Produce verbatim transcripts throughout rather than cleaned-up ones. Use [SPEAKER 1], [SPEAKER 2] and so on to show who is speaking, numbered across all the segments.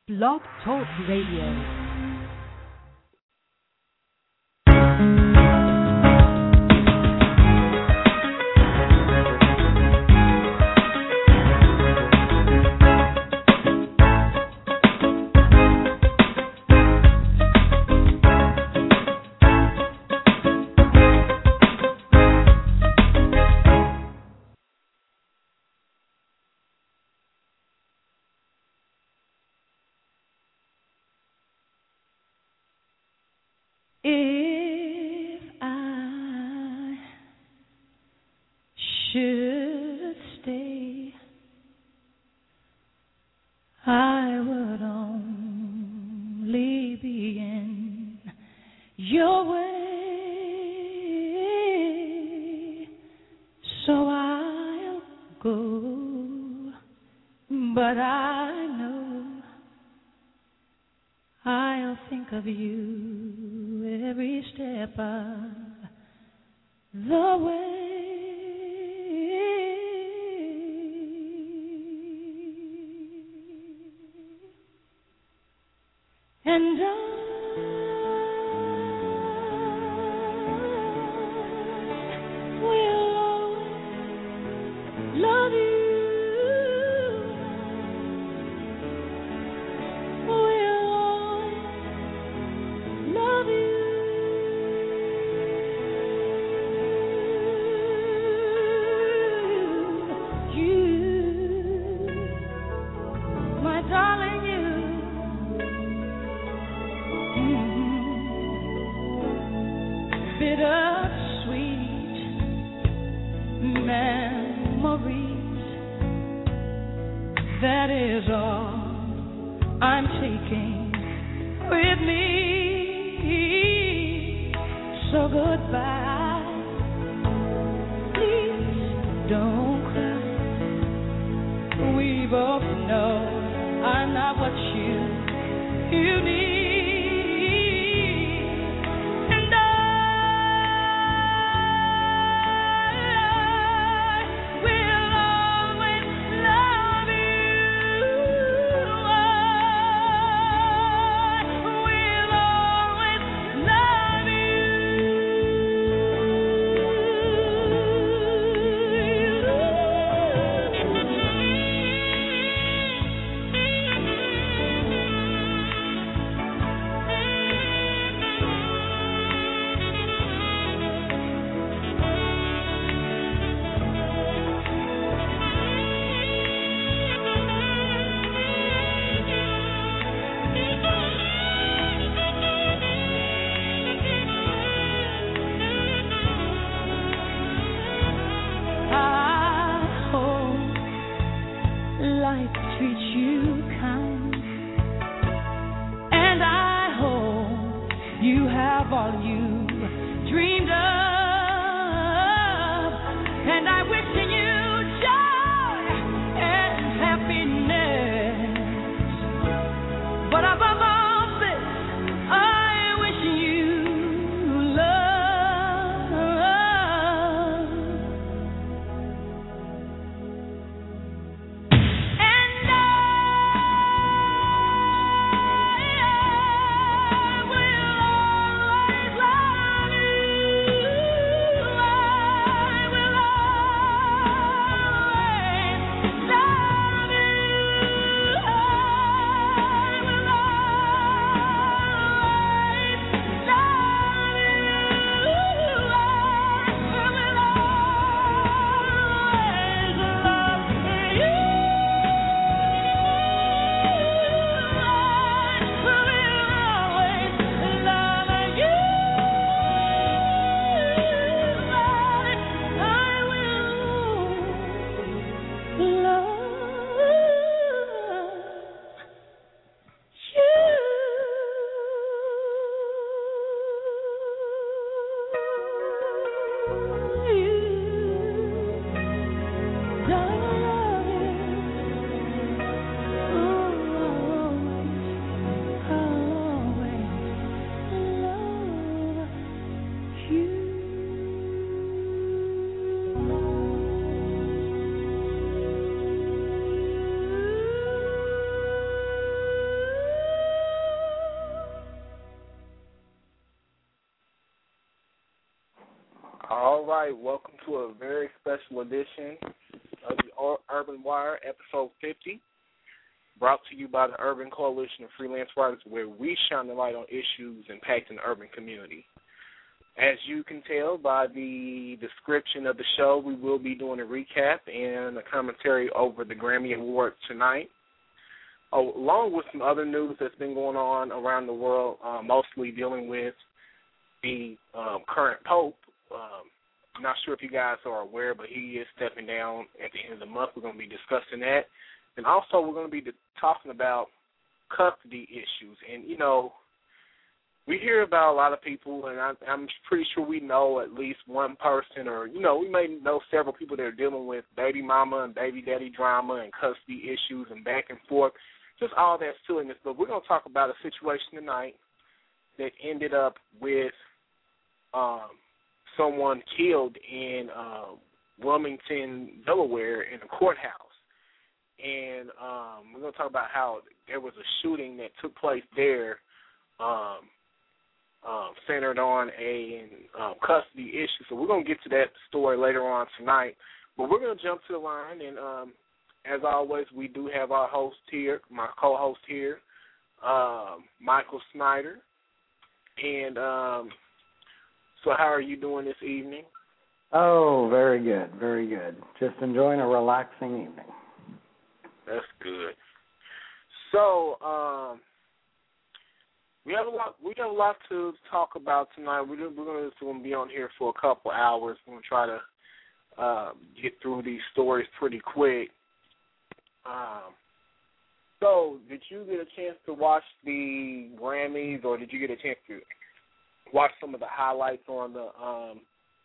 [SPEAKER 1] Blog Talk Radio. If I should stay, I would only be in your way, so I'll go, but I know I'll think of you every step of the way. And I will always love you. That is all I'm taking with me. So goodbye. Please don't cry. We both know I'm not what you you need.
[SPEAKER 2] All right, welcome to a very special edition of the Urban Wire, episode fifty, brought to you by the Urban Coalition of Freelance Writers, where we shine the light on issues impacting the urban community. As you can tell by the description of the show, we will be doing a recap and a commentary over the Grammy Awards tonight, along with some other news that's been going on around the world, uh, mostly dealing with the um, current Pope. Um, I'm not sure if you guys are aware, but he is stepping down at the end of the month. We're going to be discussing that. And also we're going to be talking about custody issues. And, you know, we hear about a lot of people, and I, I'm pretty sure we know at least one person, or, you know, we may know several people that are dealing with baby mama and baby daddy drama and custody issues and back and forth, just all that silliness. But we're going to talk about a situation tonight that ended up with um, someone killed in uh, Wilmington, Delaware, in a courthouse. And um, we're going to talk about how there was a shooting that took place there um, um, centered on a um, custody issue. So we're going to get to that story later on tonight. But we're going to jump to the line. And um, as always, we do have our host here, my co-host here, um, Michael Snyder. And um, so how are you doing this evening?
[SPEAKER 3] Oh, very good, very good. Just enjoying a relaxing evening.
[SPEAKER 2] That's good. So um, we have a lot. We have a lot to talk about tonight. We're, we're going to be on here for a couple hours. We're going to try to uh, get through these stories pretty quick. Um, so, did you get a chance to watch the Grammys, or did you get a chance to watch some of the highlights on the? Um,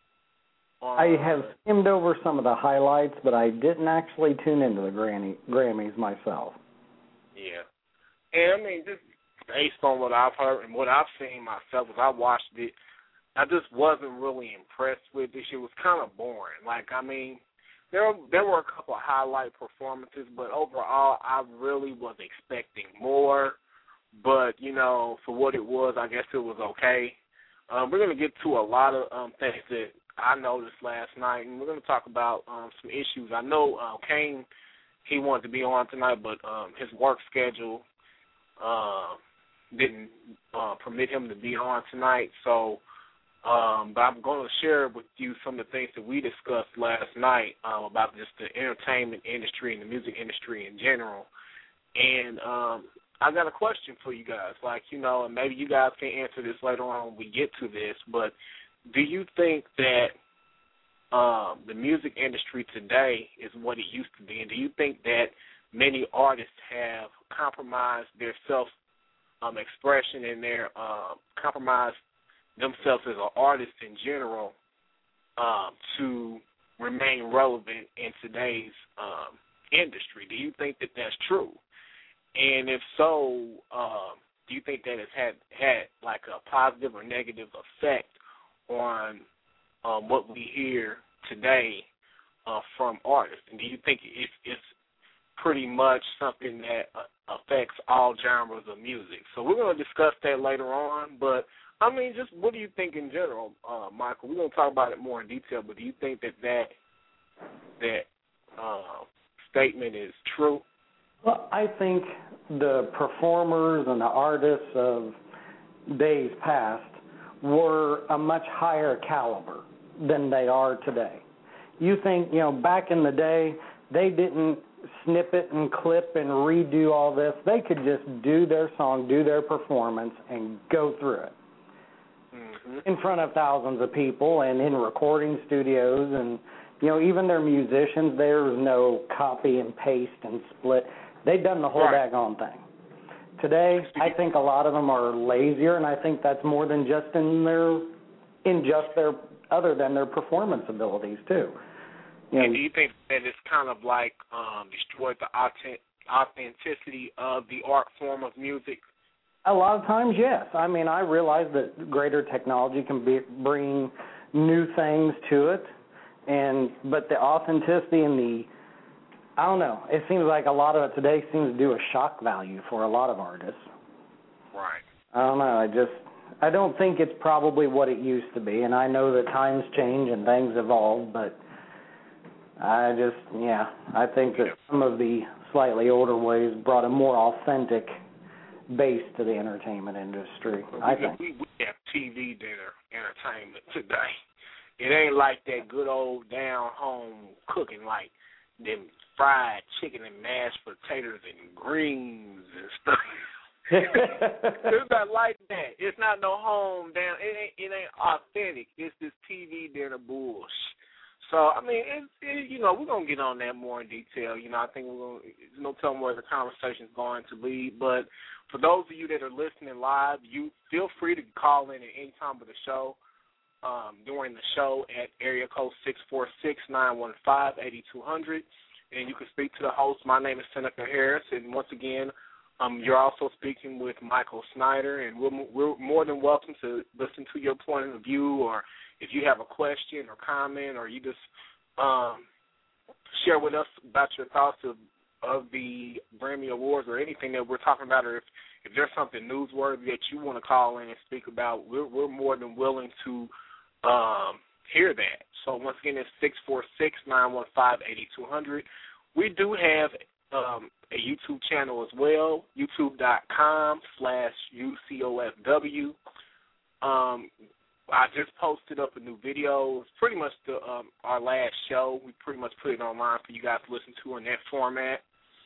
[SPEAKER 2] on
[SPEAKER 3] I have skimmed over some of the highlights, but I didn't actually tune into the Grammy, Grammys myself.
[SPEAKER 2] Yeah, and I mean, just based on what I've heard and what I've seen myself, as I watched it, I just wasn't really impressed with this. It was kind of boring. Like, I mean, there there were a couple of highlight performances, but overall, I really was expecting more. But you know, for what it was, I guess it was okay. Um, we're going to get to a lot of um, things that I noticed last night, and we're going to talk about um, some issues. I know uh, Kane, he wanted to be on tonight, but um, his work schedule uh, didn't uh, permit him to be on tonight. So, um, but I'm going to share with you some of the things that we discussed last night um, about just the entertainment industry and the music industry in general. And um, I got a question for you guys. Like, you know, and maybe you guys can answer this later on when we get to this, but do you think that um, the music industry today is what it used to be? And do you think that many artists have compromised their self-expression um, and their uh, compromised themselves as an artist in general um, to remain relevant in today's um, industry? Do you think that that's true? And if so, um, do you think that it's had, had like a positive or negative effect on um, what we hear today uh, from artists? And do you think it's, it's pretty much something that uh, affects all genres of music? So we're going to discuss that later on. But, I mean, just what do you think in general, uh, Michael? We're going to talk about it more in detail, but do you think that that, that uh, statement is true?
[SPEAKER 3] Well, I think the performers and the artists of days past were a much higher caliber than they are today. You think, you know, back in the day, they didn't snip it and clip and redo all this. They could just do their song, do their performance, and go through it mm-hmm. in front of thousands of people and in recording studios. And, you know, even their musicians, there was no copy and paste and split. They've done the whole right. daggone thing. Today, I think a lot of them are lazier, and I think that's more than just in their, in just their, other than their performance abilities too. You
[SPEAKER 2] and
[SPEAKER 3] know,
[SPEAKER 2] do you think that it's kind of like um, destroyed the authenticity of the art form of music?
[SPEAKER 3] A lot of times, yes. I mean, I realize that greater technology can be, bring new things to it, and but the authenticity and the I don't know. It seems like a lot of it today seems to do a shock value for a lot of artists.
[SPEAKER 2] Right.
[SPEAKER 3] I don't know. I just, I don't think it's probably what it used to be, and I know that times change and things evolve, but I just, yeah, I think that some of the slightly older ways brought a more authentic base to the entertainment industry,
[SPEAKER 2] we,
[SPEAKER 3] I think.
[SPEAKER 2] We, we have T V dinner entertainment today. It ain't like that good old down-home cooking, like them fried chicken and mashed potatoes and greens and stuff. It's not like that. It's not no home down. It ain't. It ain't authentic. It's this T V dinner bullshit. So I mean, it, it, you know, we're gonna get on that more in detail. You know, I think we're gonna. There's no telling where the conversation's going to lead. But for those of you that are listening live, you feel free to call in at any time of the show. Um, during the show at area code six four six, nine one five, eight two zero zero, and you can speak to the host. My name is Seneca Harris, and once again, um, you're also speaking with Michael Snyder, and we're, we're more than welcome to listen to your point of view, or if you have a question or comment, or you just um, share with us about your thoughts of, of the Grammy Awards or anything that we're talking about, or if, if there's something newsworthy that you want to call in and speak about, we're, we're more than willing to Um, hear that. So once again, it's six four six, nine one five, eight two zero zero. We do have um, a YouTube channel as well, youtube.com slash UCOFW. Um, I just posted up a new video. It's pretty much the um, our last show. We pretty much put it online for you guys to listen to in that format.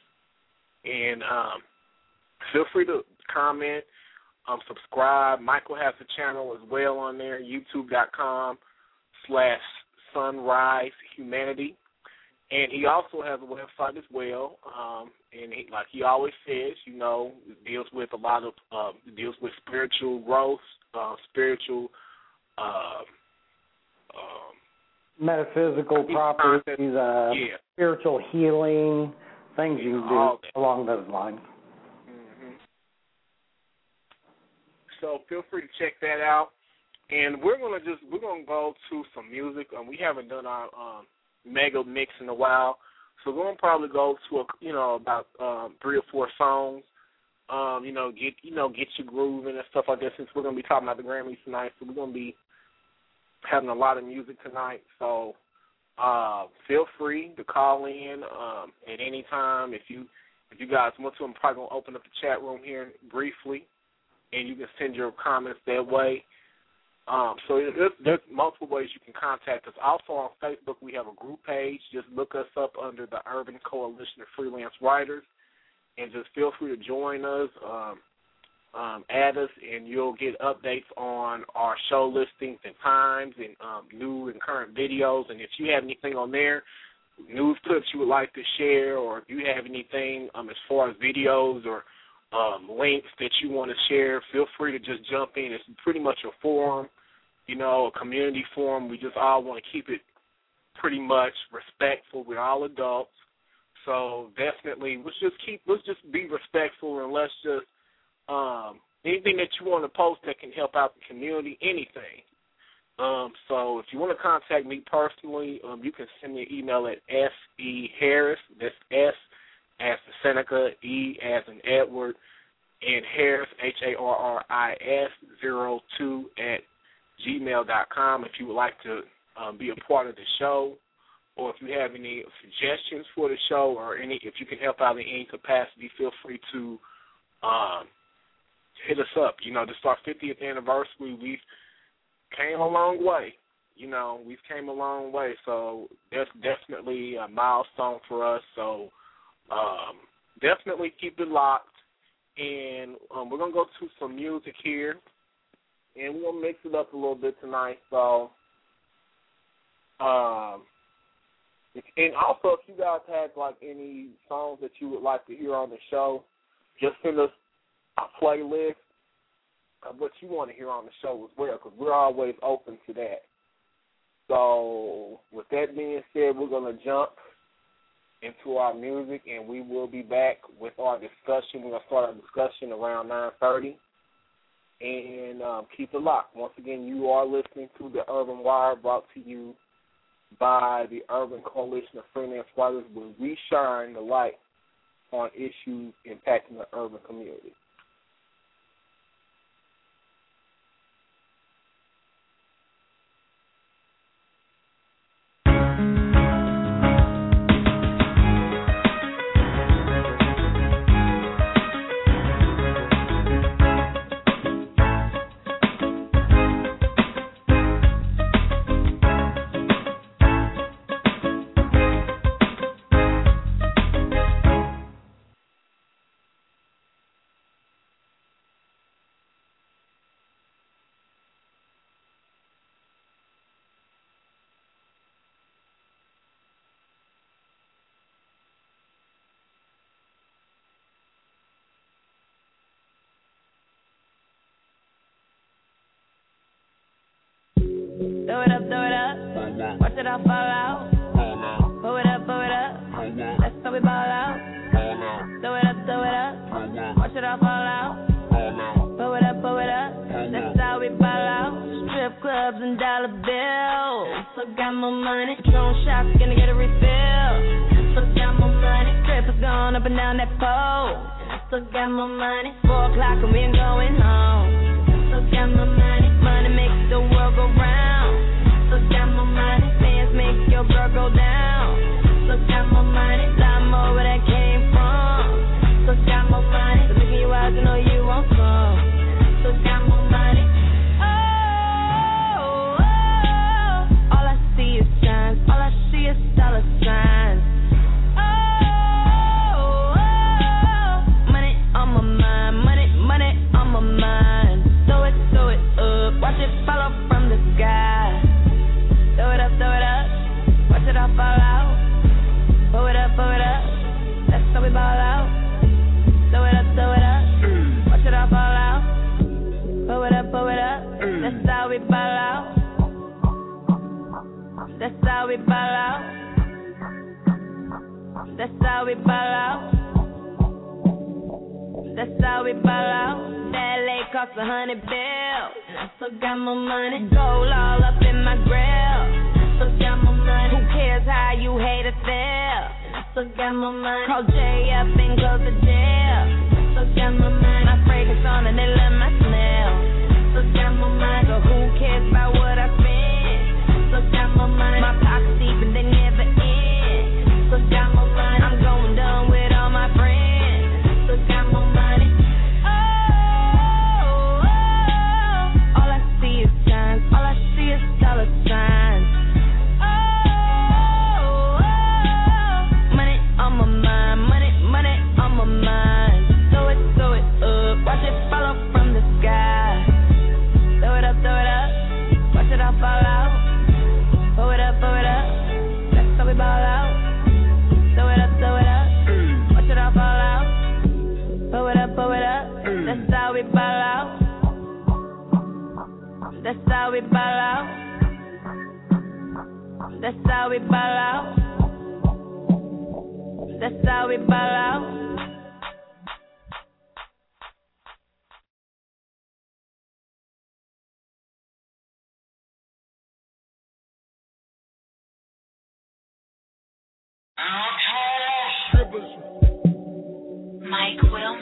[SPEAKER 2] And um, feel free to comment. Um, subscribe. Michael has a channel as well on there, youtube.com slash Sunrise Humanity. And he also has a website as well. Um, and he, like he always says, you know, it deals with a lot of, uh, it deals with spiritual growth, uh, spiritual, uh, um,
[SPEAKER 3] metaphysical properties, uh,
[SPEAKER 2] yeah.
[SPEAKER 3] spiritual healing, things you,
[SPEAKER 2] you
[SPEAKER 3] can
[SPEAKER 2] know,
[SPEAKER 3] do along those lines.
[SPEAKER 2] So feel free to check that out, and we're gonna just we're gonna go to some music. Um, we haven't done our um, mega mix in a while, so we're gonna probably go to a, you know about um, three or four songs. Um, you know, get you know get your grooving and stuff like that. Since we're gonna be talking about the Grammys tonight, so we're gonna be having a lot of music tonight. So uh, feel free to call in um, at any time if you if you guys want to. I'm probably gonna open up the chat room here briefly, and you can send your comments that way. Um, so there's, there's multiple ways you can contact us. Also on Facebook, we have a group page. Just look us up under the Urban Coalition of Freelance Writers, and just feel free to join us, um, um, add us, and you'll get updates on our show listings and times and um, new and current videos. And if you have anything on there, news clips you would like to share, or if you have anything um, as far as videos or Um, links that you want to share, feel free to just jump in. It's pretty much a forum, you know, a community forum. We just all want to keep it pretty much respectful. We're all adults, so definitely let's just keep let's just be respectful, and let's just um, anything that you want to post that can help out the community, anything. Um, so if you want to contact me personally, um, you can send me an email at S E Harris. That's S as in Seneca, E as in Edward, and Harris, H A R R I S, zero two at gmail dot com if you would like to um, be a part of the show, or if you have any suggestions for the show, or any if you can help out in any capacity, feel free to um, hit us up. You know, this is our fiftieth anniversary. We've came a long way. You know, we've came a long way, so that's definitely a milestone for us, so Um, definitely keep it locked, and um, we're going to go to some music here, and we're going to mix it up a little bit tonight. So, um, and also if you guys have, like, any songs that you would like to hear on the show, just send us a playlist of what you want to hear on the show as well, because we're always open to that. So, with that being said, we're going to jump into our music, and we will be back with our discussion. We're going to start our discussion around nine thirty, and um, keep it locked. Once again, you are listening to the Urban Wire, brought to you by the Urban Coalition of Freelance Writers, where we shine the light on issues impacting the urban community.
[SPEAKER 1] Throw it up, throw it up. Watch it all fall out. Pull it up, pull it up. That's how we ball out. Throw it up, throw it up. Watch it all fall out. Pull it up, pull it up. That's how we ball out. Strip clubs and dollar bills. So got more money. Patron shots, gonna get a refill. So got more money. Strippers going up and down that pole. So got more money. Four o'clock and we ain't going home. So got more money. Money makes the world go round. So got more money. Fans make your girl go down. So got more money. Lot more where that came from. So got more money. So look in your eyes, you know you want some. So got more money. Oh, oh, all I see is signs. All I see is dollar signs. Oh, oh, money on my mind. Money, money on my mind. Throw it, throw it up. Watch it fall from the sky. Throw it up, throw it up. Watch it all fall out. Pull it up, pull it up. That's how we ball out. Throw it up, throw it up. Watch it all fall out. Pull it up, pull it up. That's how we ball out. That's how we ball out. That's how we ball out. That's how we ball out. That lake cost a hundred bills. I still got more money. Gold all up in my grill. I still got more money. Who cares how you hate or feel? I still got more money. Call Jay up and close the deal. I still got more money. My fragrance on and they love my smell. I still got more money. So who cares about what I spend? I still got more money. My pockets deep and they never end. I still got more money. I'm going down with all my friends. I still got more money. Oh, oh, all I see is signs. All I see is dollar signs. Oh, oh, money on my mind. Money, money on my mind. Throw it, throw it up. Watch it fall from the sky. Throw it up, throw it up. Watch it all fall out. Pull it up, pull it up. That's how we ball out. Throw it up, throw it up. Watch it all fall out. Pull it up, pull it up. That's how we ball out. That's how we ball out. That's how we ball out. That's how we ball out.
[SPEAKER 4] Strippers.
[SPEAKER 5] Mike Wilmer.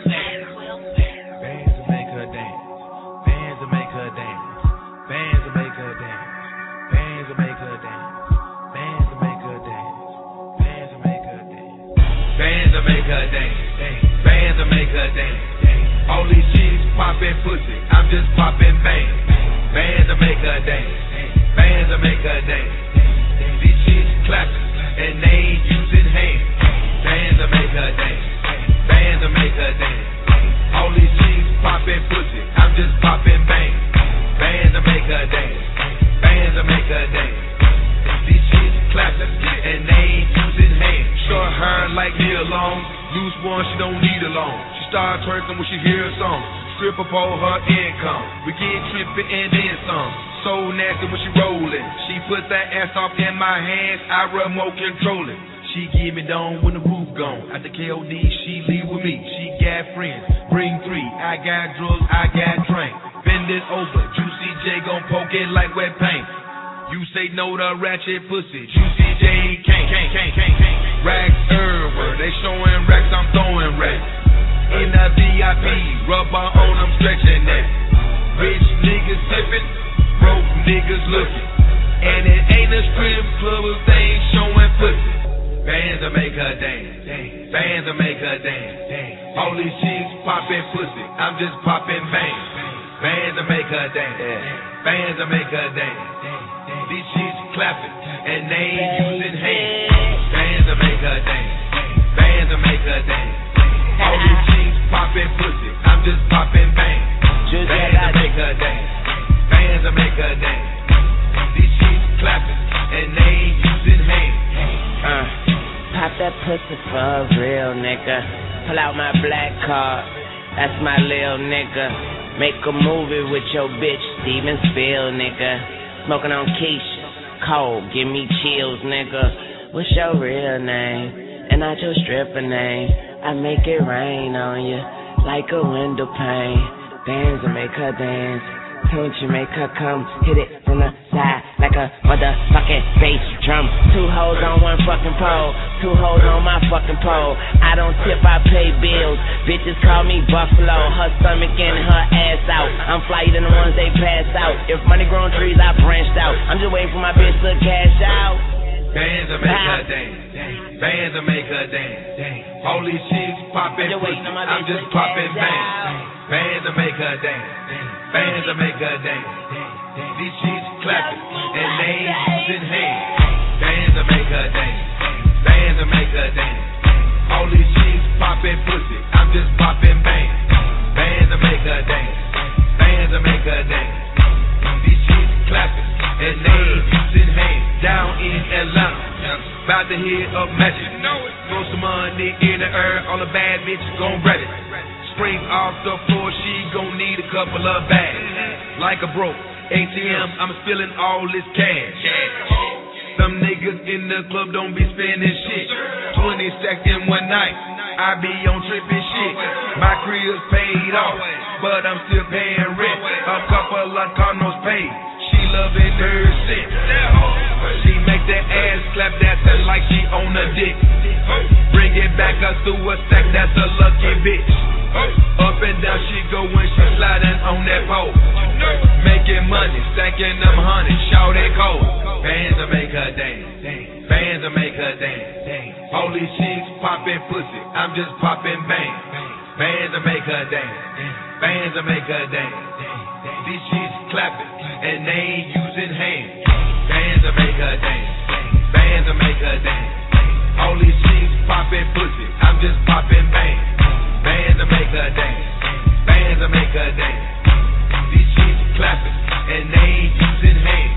[SPEAKER 4] Bands to make her dance. Bands to make her dance. Bands to make her dance. Bands to make her dance. Bands to make her dance. Bands to make her dance. Bands to make her dance. Bands to make her dance. All these chicks poppin' pussy. I'm just poppin' bands. Bands to make her dance. Bands to make her dance. These chicks clappin' and they ain't using hands. Bands to make her dance. Bands to make her dance. All these chicks poppin' pussy. I'm just poppin' bangs. Bands to make her dance. Bands to make her dance. These chicks clappin' and they ain't using hands. Short hair like Neil Long. Loose one, she don't need a loan. She start twerking when she hear a song. Strip up all her income. We get trippin' and then some. So nasty when she rollin'. She put that ass off in my hands. I remote control it. She give me down when the roof gone. At the K O D, she leave with me. She got friends, bring three. I got drugs, I got drink. Bend it over, Juicy J gon' poke it like wet paint. You say no to ratchet pussy, Juicy J can't, can't, can't, can't, can't. Racks everywhere, they showing racks, I'm throwing racks. In the V I P, rubber on them stretching that. Rich niggas sippin', broke niggas looking. And it ain't a strip club if they ain't showing pussy. Bands to make her dance. Bands to make her dance. All these chicks poppin' pussy. I'm just poppin' bangs. Bands to make her dance. Bands to make her dance. These chicks clappin' and they ain't using hands. Bands to make her dance. Bands to make her dance. All these chicks poppin' pussy. I'm just poppin' bangs. Bands to make her dance. Bands to make her dance. These chicks clappin' and they ain't using hands.
[SPEAKER 6] Uh. Pop that pussy for a real nigga. Pull out my black card, that's my lil nigga. Make a movie with your bitch, Steven Spiel, nigga. smoking on Keisha. Cold, give me chills, nigga. What's your real name? And not your stripper name. I make it rain on you like a window pane. Dance and make her dance. Don't you make her come hit it from the side like a motherfucking bass drum. Two hoes on one fucking pole. Two hoes on my fucking pole. I don't tip, I pay bills. Bitches call me Buffalo. Her stomach in, her ass out. I'm flyer than the ones they pass out. If money growing trees, I branched out. I'm just waiting for my bitch to cash out.
[SPEAKER 4] Bands will make her dance. Bands will make her dance. Holy chicks poppin' pussy. I'm just poppin' bangs. Bands will make her dance. Bands will make her dance. These chicks clapping and they ain't using hands. Bands will make her dance. Bands will make her dance. All these chicks poppin' pussy. I'm just poppin' bangs. Bands will make her dance. Bands will make her dance. These chicks clapping and they ain't using hands. Down in Atlanta, about to hit up magic. Throw some money in the air. All the bad bitches gon' read it. Springs off the floor, she gon' need a couple of bags. Like a broke A T M, I'm spilling all this cash. Some niggas in the club don't be spending shit. twenty stacks in one night, I be on trippin' shit. My crib's paid off, but I'm still paying rent. A couple of condos paid, she loving her shit. She make that ass clap, that's her like she on a dick. Bring it back up through a stack, that's a lucky bitch. Up and down she go when she sliding on that pole. Making money, stacking them honey, shout it cold. Bands will make her dance. Bands will make her dance. Holy chicks poppin' pussy, I'm just poppin' bangs. Bands will make her dance. Bands will make her dance. These chicks clapping and they ain't using hands. Bands will make her dance. Bands will make her dance. Holy chicks poppin' pussy, I'm just poppin' bangs. Bands will make her dance. Bands will make her dance. These chicks clapping and they ain't using hands.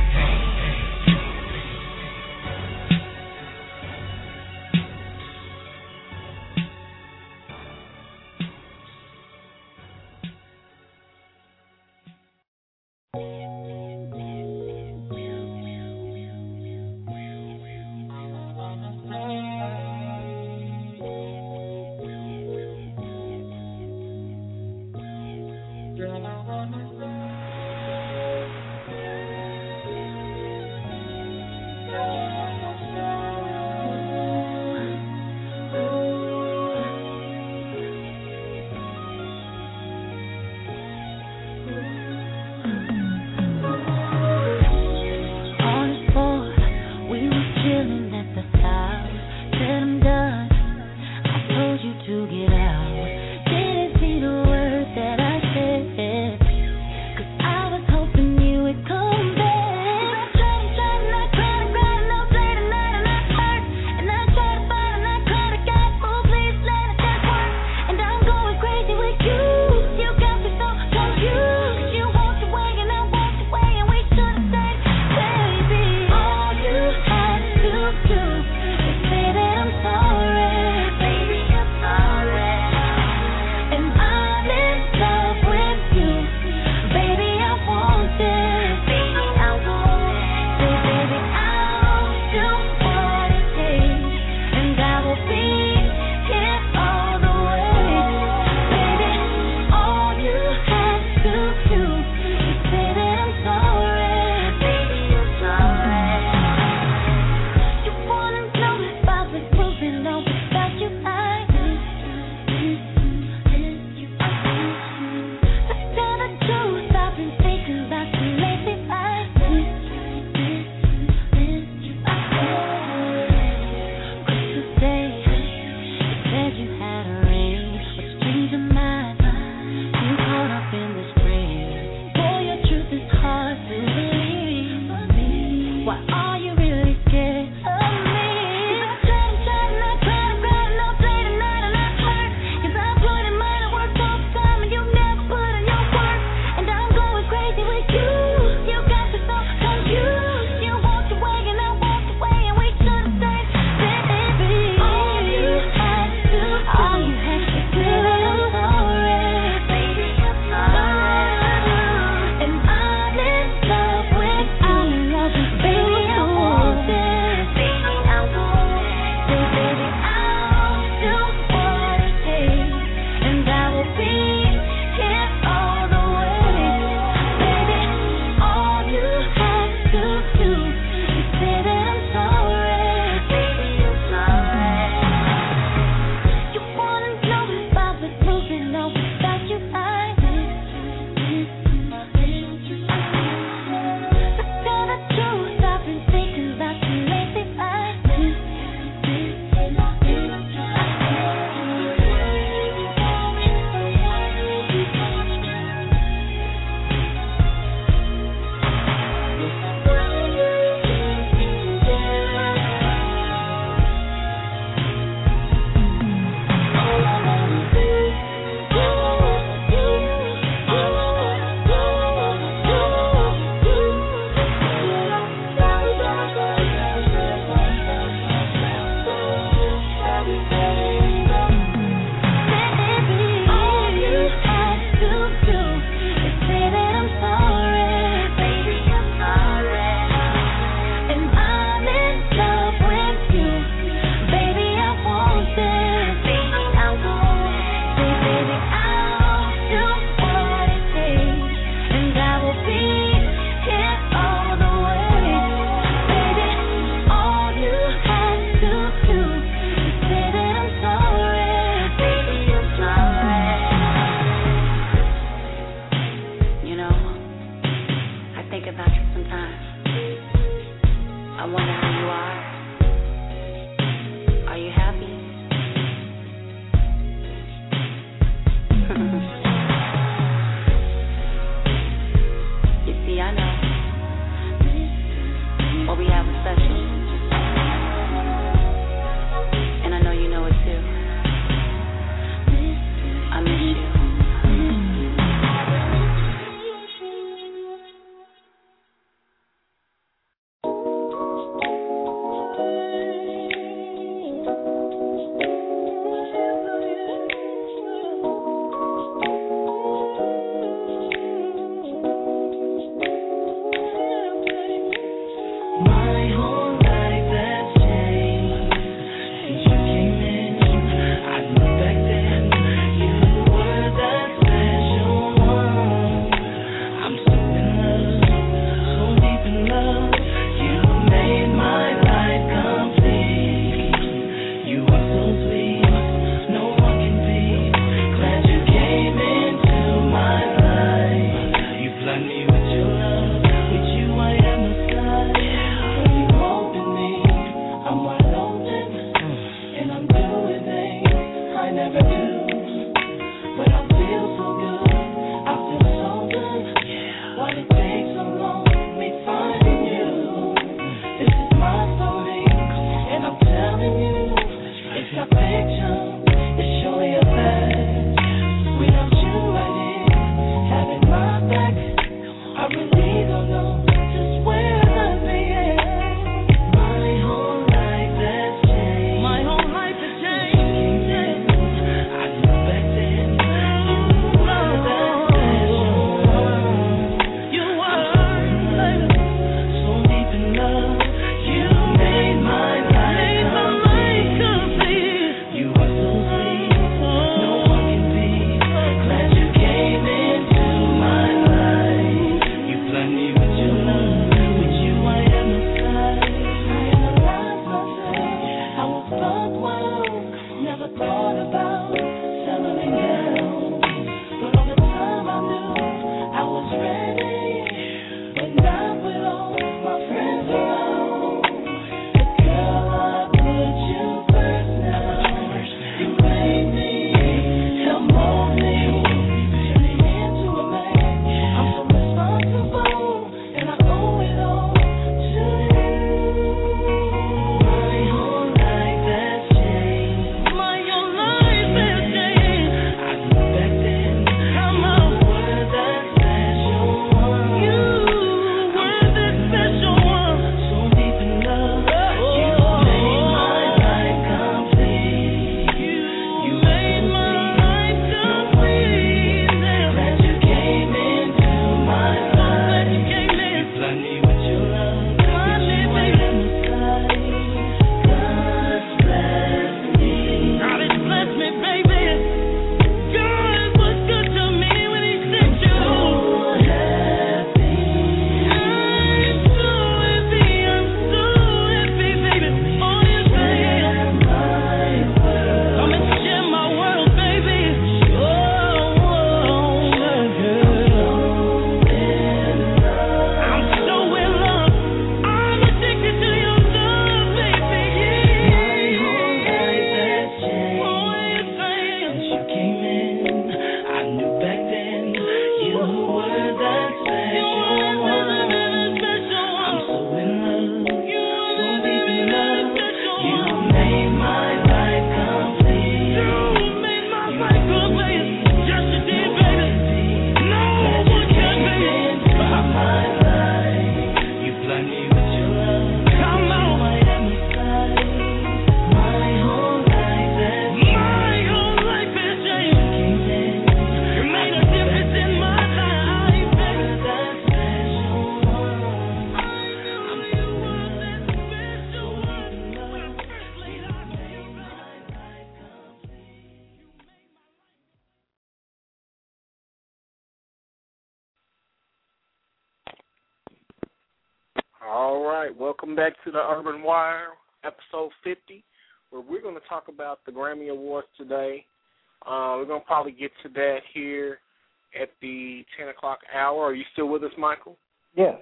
[SPEAKER 2] All right, welcome back to the Urban Wire, episode fifty, where we're going to talk about the Grammy Awards today. Uh, we're going to probably get to that here at the ten o'clock hour. Are you still with us, Michael?
[SPEAKER 3] Yes.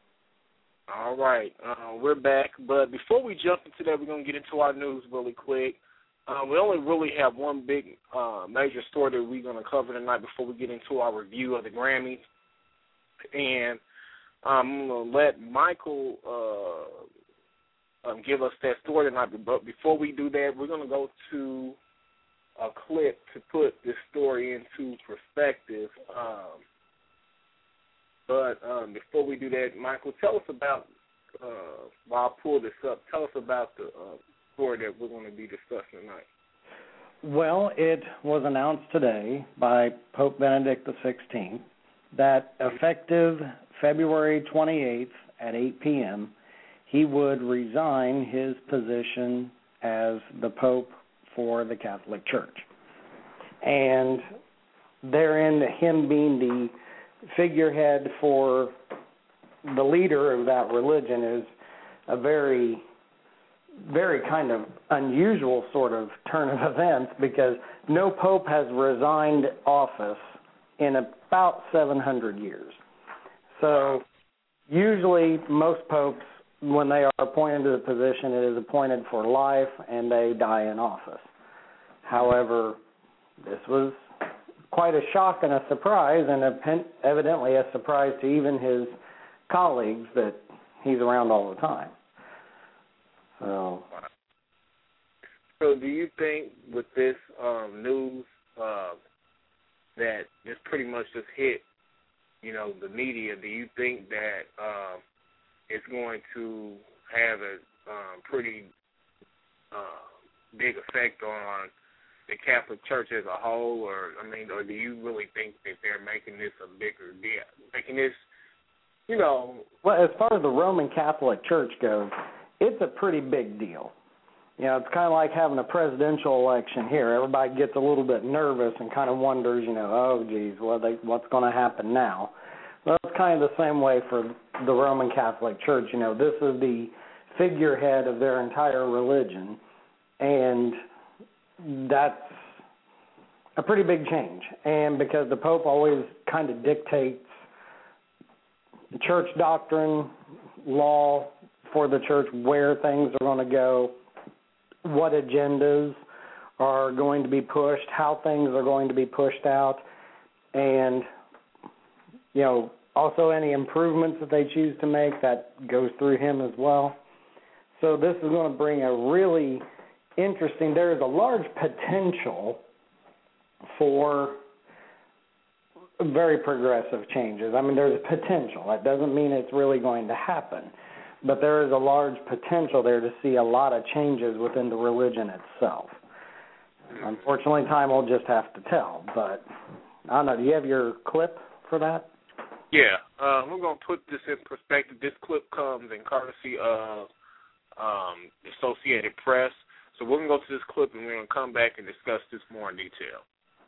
[SPEAKER 2] All right, uh, we're back. But before we jump into that, we're going to get into our news really quick. Uh, we only really have one big uh, major story that we're going to cover tonight before we get into our review of the Grammys. And I'm going to let Michael uh, um, give us that story tonight. But before we do that, we're going to go to a clip to put this story into perspective. Um, but um, before we do that, Michael, tell us about, uh, while I pull this up, tell us about the uh, story that we're going to be discussing tonight.
[SPEAKER 3] Well, it was announced today by Pope Benedict the sixteenth that effective February twenty-eighth at eight p.m., he would resign his position as the Pope for the Catholic Church. And therein, him being the figurehead for the leader of that religion is a very, very kind of unusual sort of turn of events, because no Pope has resigned office in about seven hundred years. So usually most popes, when they are appointed to the position, it is appointed for life and they die in office. However, this was quite a shock and a surprise, and evidently a surprise to even his colleagues that he's around all the time. So,
[SPEAKER 2] so do you think with this um, news uh, that this pretty much just hit, you know, the media, do you think that uh, it's going to have a um, pretty uh, big effect on the Catholic Church as a whole, or I mean, or do you really think that they're making this a bigger deal, making this, you know?
[SPEAKER 3] Well, as far as the Roman Catholic Church goes, it's a pretty big deal. You know, it's kind of like having a presidential election here. Everybody gets a little bit nervous and kind of wonders, you know, oh, geez, what they, what's going to happen now? Well, it's kind of the same way for the Roman Catholic Church. You know, this is the figurehead of their entire religion, and that's a pretty big change. And because the Pope always kind of dictates church doctrine, law for the church, where things are going to go, what agendas are going to be pushed, how things are going to be pushed out, and, you know, also any improvements that they choose to make, that goes through him as well. So this is going to bring a really interesting, there is a large potential for very progressive changes. I mean, there's a potential. That doesn't mean it's really going to happen. But there is a large potential there to see a lot of changes within the religion itself. Unfortunately, time will just have to tell. But I don't know. Do you have your clip for that?
[SPEAKER 2] Yeah. Uh, we're going to put this in perspective. This clip comes in courtesy of um, the Associated Press. So we're going to go to this clip, and we're going to come back and discuss this more in detail.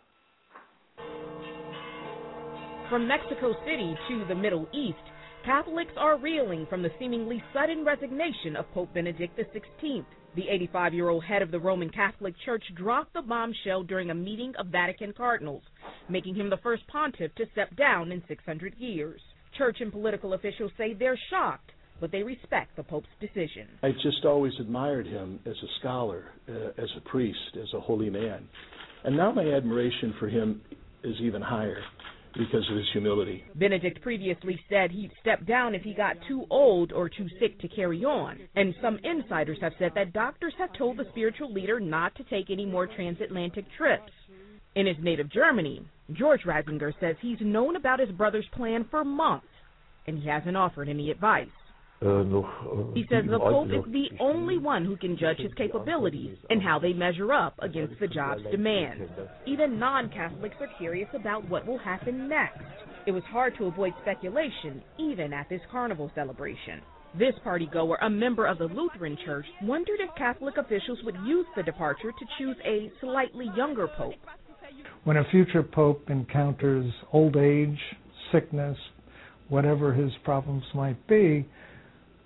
[SPEAKER 7] From Mexico City to the Middle East, Catholics are reeling from the seemingly sudden resignation of Pope Benedict the sixteenth. The eighty-five-year-old head of the Roman Catholic Church dropped the bombshell during a meeting of Vatican cardinals, making him the first pontiff to step down in six hundred years. Church and political officials say they're shocked, but they respect the Pope's decision.
[SPEAKER 8] I just always admired him as a scholar, uh, as a priest, as a holy man. And now my admiration for him is even higher because of his humility.
[SPEAKER 7] Benedict previously said he'd step down if he got too old or too sick to carry on. And some insiders have said that doctors have told the spiritual leader not to take any more transatlantic trips. In his native Germany, George Ratzinger says he's known about his brother's plan for months, and he hasn't offered any advice. He says the Pope is the only one who can judge his capabilities and how they measure up against the job's demands. Even non-Catholics are curious about what will happen next. It was hard to avoid speculation, even at this carnival celebration. This partygoer, a member of the Lutheran Church, wondered if Catholic officials would use the departure to choose a slightly younger Pope.
[SPEAKER 9] When a future Pope encounters old age, sickness, whatever his problems might be,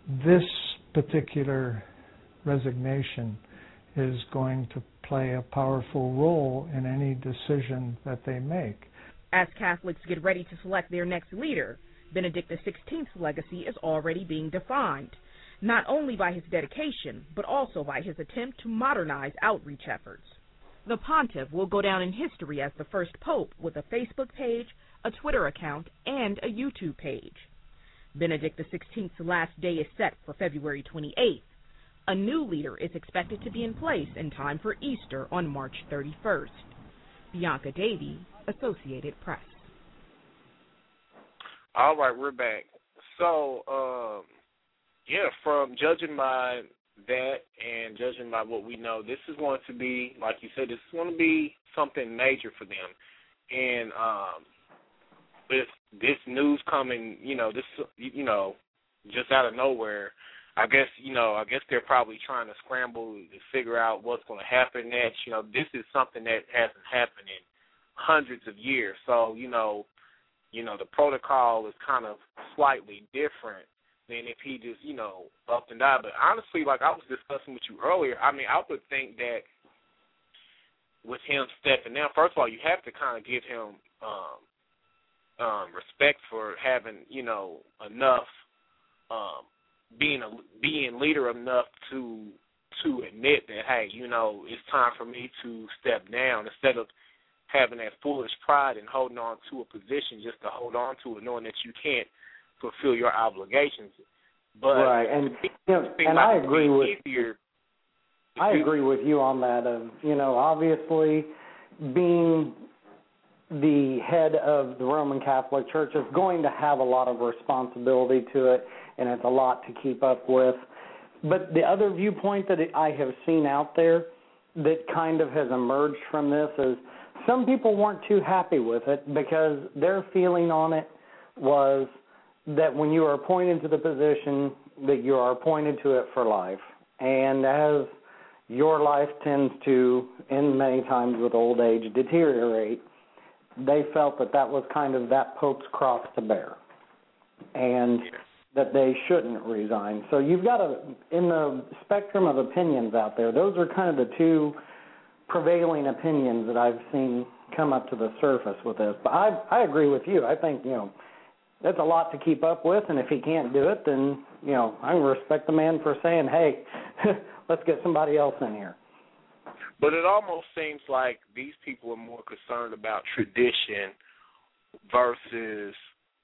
[SPEAKER 9] this particular resignation is going to play a powerful role in any decision that they make.
[SPEAKER 7] As Catholics get ready to select their next leader, Benedict the sixteenth's legacy is already being defined, not only by his dedication, but also by his attempt to modernize outreach efforts. The pontiff will go down in history as the first pope with a Facebook page, a Twitter account, and a YouTube page. Benedict the sixteenth's last day is set for February twenty-eighth. A new leader is expected to be in place in time for Easter on March thirty-first. Bianca Davey, Associated Press.
[SPEAKER 2] All right, we're back. So, um, yeah, from judging by that and judging by what we know, this is going to be, like you said, this is going to be something major for them. And um, with this news coming, you know, this, you know, just out of nowhere, I guess, you know, I guess they're probably trying to scramble to figure out what's going to happen next. You know, this is something that hasn't happened in hundreds of years. So, you know, you know, the protocol is kind of slightly different than if he just, you know, up and died. But honestly, like I was discussing with you earlier, I mean, I would think that with him stepping down, first of all, you have to kind of give him um, um, respect for having, you know, enough, um, being a being leader enough to to admit that, hey, you know, it's time for me to step down, instead of having that foolish pride and holding on to a position just to hold on to it, knowing that you can't fulfill your obligations. But
[SPEAKER 3] right, and you know, and I agree with you. I agree with you on that. Of you know, obviously, being the head of the Roman Catholic Church is going to have a lot of responsibility to it, and it's a lot to keep up with. But the other viewpoint that I have seen out there that kind of has emerged from this is some people weren't too happy with it, because their feeling on it was that when you are appointed to the position, that you are appointed to it for life. And as your life tends to, in many times with old age, deteriorate, they felt that that was kind of that Pope's cross to bear, and that they shouldn't resign. So you've got a, in the spectrum of opinions out there, those are kind of the two prevailing opinions that I've seen come up to the surface with this. But I I agree with you. I think, you know, that's a lot to keep up with, and if he can't do it, then, you know, I respect the man for saying, hey, let's get somebody else in here.
[SPEAKER 2] But it almost seems like these people are more concerned about tradition versus,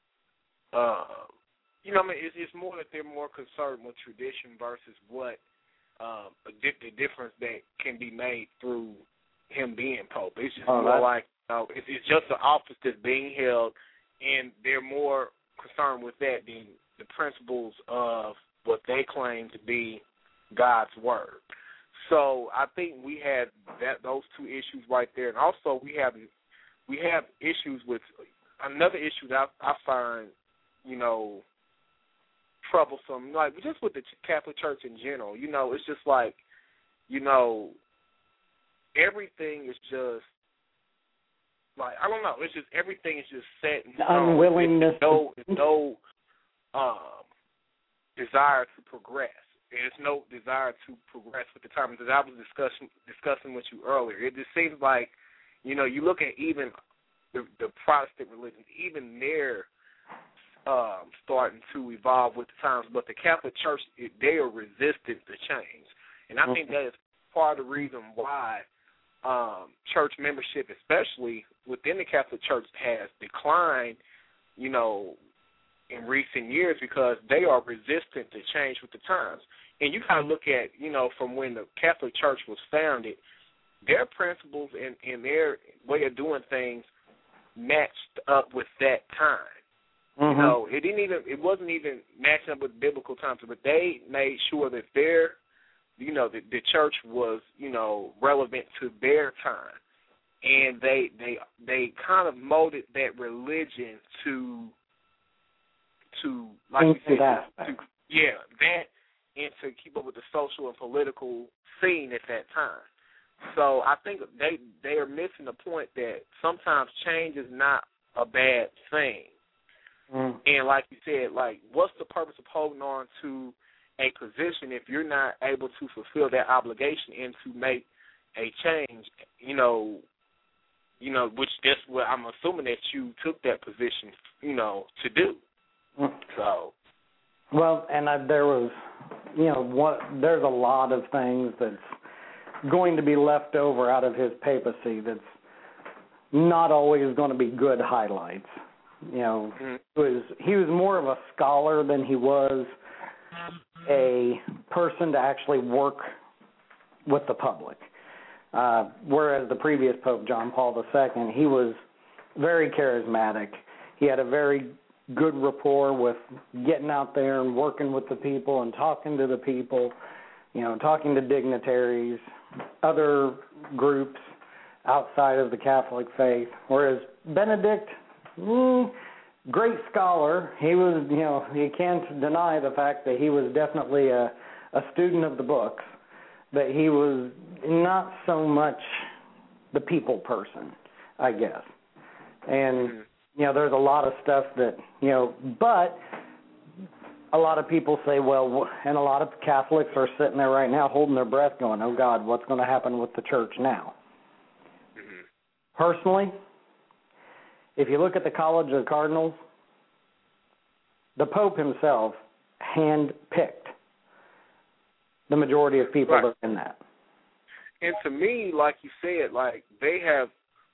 [SPEAKER 2] uh, you know, I mean, it's, it's more that they're more concerned with tradition versus what um, the difference that can be made through him being Pope. It's just oh, more like, you know, it's, it's just an office that's being held, and they're more concerned with that than the principles of what they claim to be God's word. So I think we had that those two issues right there, and also we have we have issues with another issue that I, I find, you know, troublesome, like just with the Catholic Church in general. You know, it's just like, you know, everything is just like, I don't know. It's just everything is just set in stone.
[SPEAKER 3] Unwillingness.
[SPEAKER 2] No, no um, desire to progress. There's no desire to progress with the times. As I was discussing discussing with you earlier, it just seems like, you know, you look at even the, the Protestant religions, even they're um, starting to evolve with the times. But the Catholic Church, they are resistant to change, and I think that is part of the reason why um, church membership, especially within the Catholic Church, has declined, you know, in recent years, because they are resistant to change with the times. And you kind of look at, you know, from when the Catholic Church was founded, their principles and, and their way of doing things matched up with that time. Mm-hmm. You know, it didn't even, it wasn't even matching up with biblical times, but they made sure that their, you know, the, the church was, you know, relevant to their time. And they they they kind of molded that religion to to like you said, to, to, yeah, that, and to keep up with the social and political scene at that time. So I think they they are missing the point that sometimes change is not a bad thing. Mm. And like you said, like, what's the purpose of holding on to a position if you're not able to fulfill that obligation and to make a change, you know, you know, which that's what I'm assuming that you took that position, you know, to do. So,
[SPEAKER 3] well, and I, there was, you know, what, there's a lot of things that's going to be left over out of his papacy that's not always going to be good highlights. You know, mm-hmm. it was he was more of a scholar than he was a person to actually work with the public. Uh, whereas the previous Pope, John Paul the Second, he was very charismatic. He had a very good rapport with getting out there and working with the people and talking to the people, you know, talking to dignitaries, other groups outside of the Catholic faith. Whereas Benedict, mm, great scholar. He was, you know, you can't deny the fact that he was definitely a, a student of the books, but he was not so much the people person, I guess. And, you know, there's a lot of stuff that, you know, but a lot of people say, well, and a lot of Catholics are sitting there right now holding their breath going, oh, God, what's going to happen with the church now? Mm-hmm. Personally, if you look at the College of Cardinals, the Pope himself hand-picked the majority of people
[SPEAKER 2] right.
[SPEAKER 3] that are in that.
[SPEAKER 2] And to me, like you said, like they have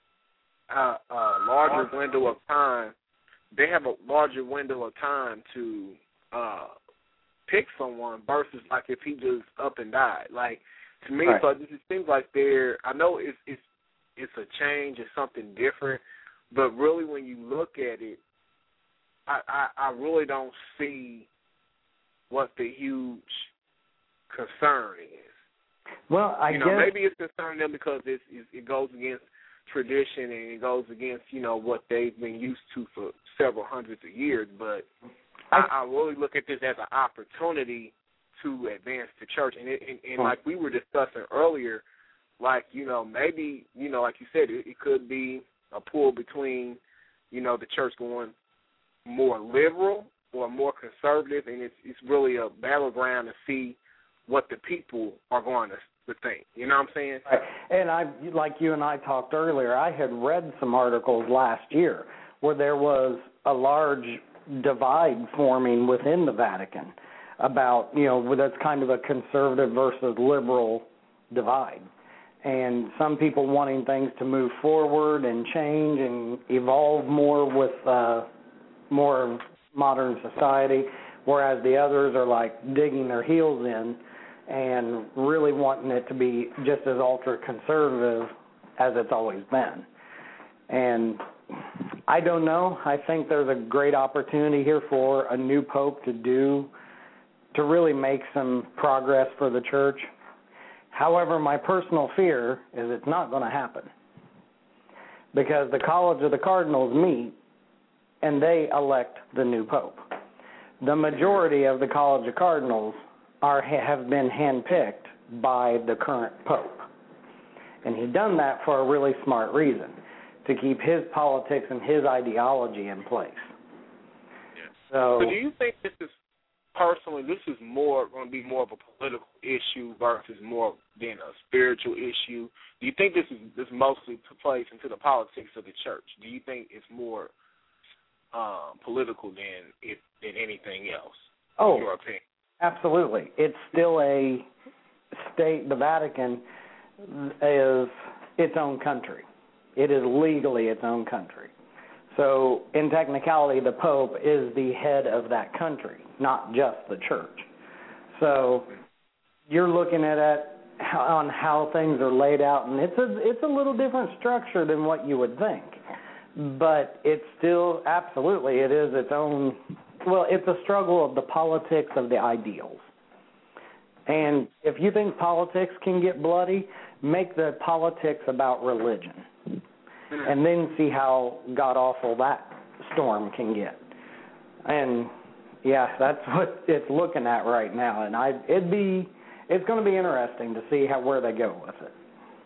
[SPEAKER 2] a, a larger window of time. They have a larger window of time to uh, pick someone versus like if he just up and died. Like to me,
[SPEAKER 3] right.
[SPEAKER 2] so it seems like they're. I know it's it's it's a change, it's something different, but really when you look at it, I I, I really don't see what the huge concern is.
[SPEAKER 3] Well, I
[SPEAKER 2] you know,
[SPEAKER 3] guess
[SPEAKER 2] maybe it's concerning them because it's, it, it goes against tradition and it goes against, you know, what they've been used to for several hundreds of years. But I, I really look at this as an opportunity to advance the church. And, it, and, and like we were discussing earlier, like, you know, maybe, you know, like you said, it, it could be a pull between, you know, the church going more liberal or more conservative, and it's it's really a battleground to see what the people are going to, to think. You know what I'm saying?
[SPEAKER 3] Right. And I, like you and I talked earlier, I had read some articles last year where there was a large divide forming within the Vatican about, you know, that's kind of a conservative versus liberal divide. And some people wanting things to move forward and change and evolve more with uh, more modern society, whereas the others are like digging their heels in and really wanting it to be just as ultra-conservative as it's always been. And I don't know. I think there's a great opportunity here for a new pope to do, to really make some progress for the church. However, my personal fear is it's not going to happen because the College of the Cardinals meet and they elect the new pope. The majority of the College of Cardinals are have been handpicked by the current pope. And he's done that for a really smart reason, to keep his politics and his ideology in place.
[SPEAKER 2] Yeah.
[SPEAKER 3] So,
[SPEAKER 2] so do you think this is, personally, this is more going to be more of a political issue versus more than a spiritual issue? Do you think this is this mostly plays into the politics of the church? Do you think it's more um, political than it, than anything else,
[SPEAKER 3] oh,
[SPEAKER 2] in your opinion?
[SPEAKER 3] Absolutely. It's still a state, the Vatican is its own country. It is legally its own country. So in technicality, the Pope is the head of that country, not just the church. So you're looking at it on how things are laid out, and it's a, it's a little different structure than what you would think. But it's still, absolutely, it is its own, well, it's a struggle of the politics of the ideals. And if you think politics can get bloody, make the politics about religion. And then see how god-awful that storm can get. And, yeah, that's what it's looking at right now. And I, it'd be, it's going to be interesting to see how where they go with it.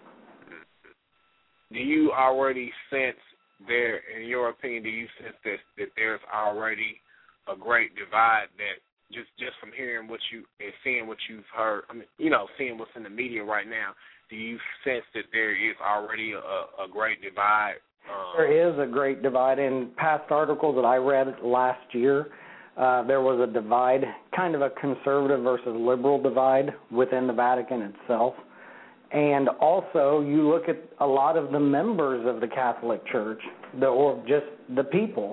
[SPEAKER 2] Do you already sense there, in your opinion, do you sense that, that there's already a great divide that just just from hearing what you and seeing what you've heard, I mean, you know, seeing what's in the media right now, do you sense that there is already a, a great divide? Um,
[SPEAKER 3] there is a great divide. In past articles that I read last year, uh, there was a divide, kind of a conservative versus liberal divide within the Vatican itself. And also, you look at a lot of the members of the Catholic Church, the, or just the people.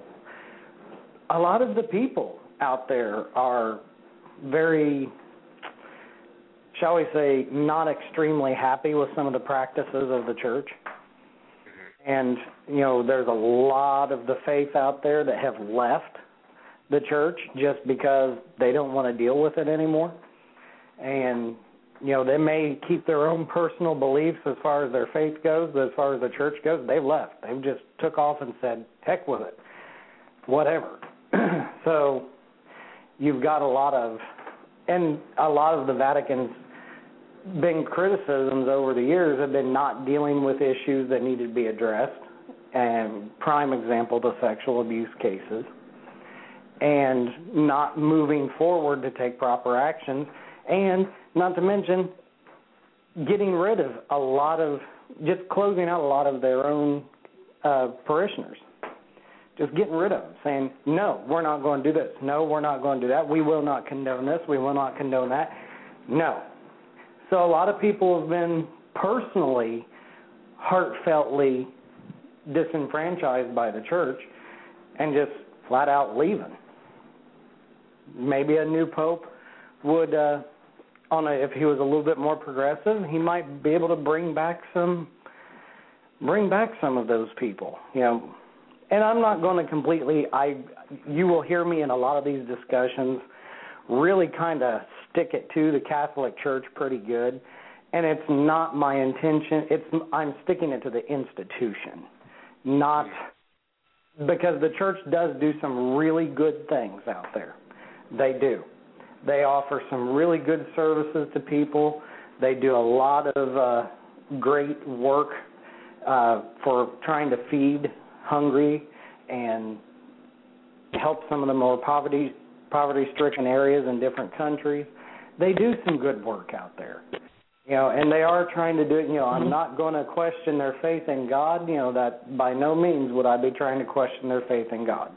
[SPEAKER 3] A lot of the people out there are very, shall we say, not extremely happy with some of the practices of the church. And, you know, there's a lot of the faith out there that have left the church just because they don't want to deal with it anymore. And, you know, they may keep their own personal beliefs as far as their faith goes, but as far as the church goes, they've left. They've just took off and said, heck with it, whatever. So you've got a lot of, and a lot of the Vatican's been criticisms over the years have been not dealing with issues that needed to be addressed, and prime example, the sexual abuse cases, and not moving forward to take proper actions, and not to mention getting rid of a lot of, just closing out a lot of their own uh, parishioners. Just getting rid of them, saying, no, we're not going to do this. No, we're not going to do that. We will not condone this. We will not condone that. No. So a lot of people have been personally, heartfeltly disenfranchised by the church and just flat out leaving. Maybe a new pope would, uh, on a, if he was a little bit more progressive, he might be able to bring back some, bring back some of those people, you know. And I'm not going to completely, I, you will hear me in a lot of these discussions really kind of stick it to the Catholic Church pretty good. And it's not my intention, it's I'm sticking it to the institution, not, because the church does do some really good things out there. They do. They offer some really good services to people. They do a lot of uh, great work uh, for trying to feed hungry and help some of the more poverty poverty-stricken areas in different countries. They do some good work out there, you know, and they are trying to do it. You know, I'm not going to question their faith in God. You know, that by no means would I be trying to question their faith in God,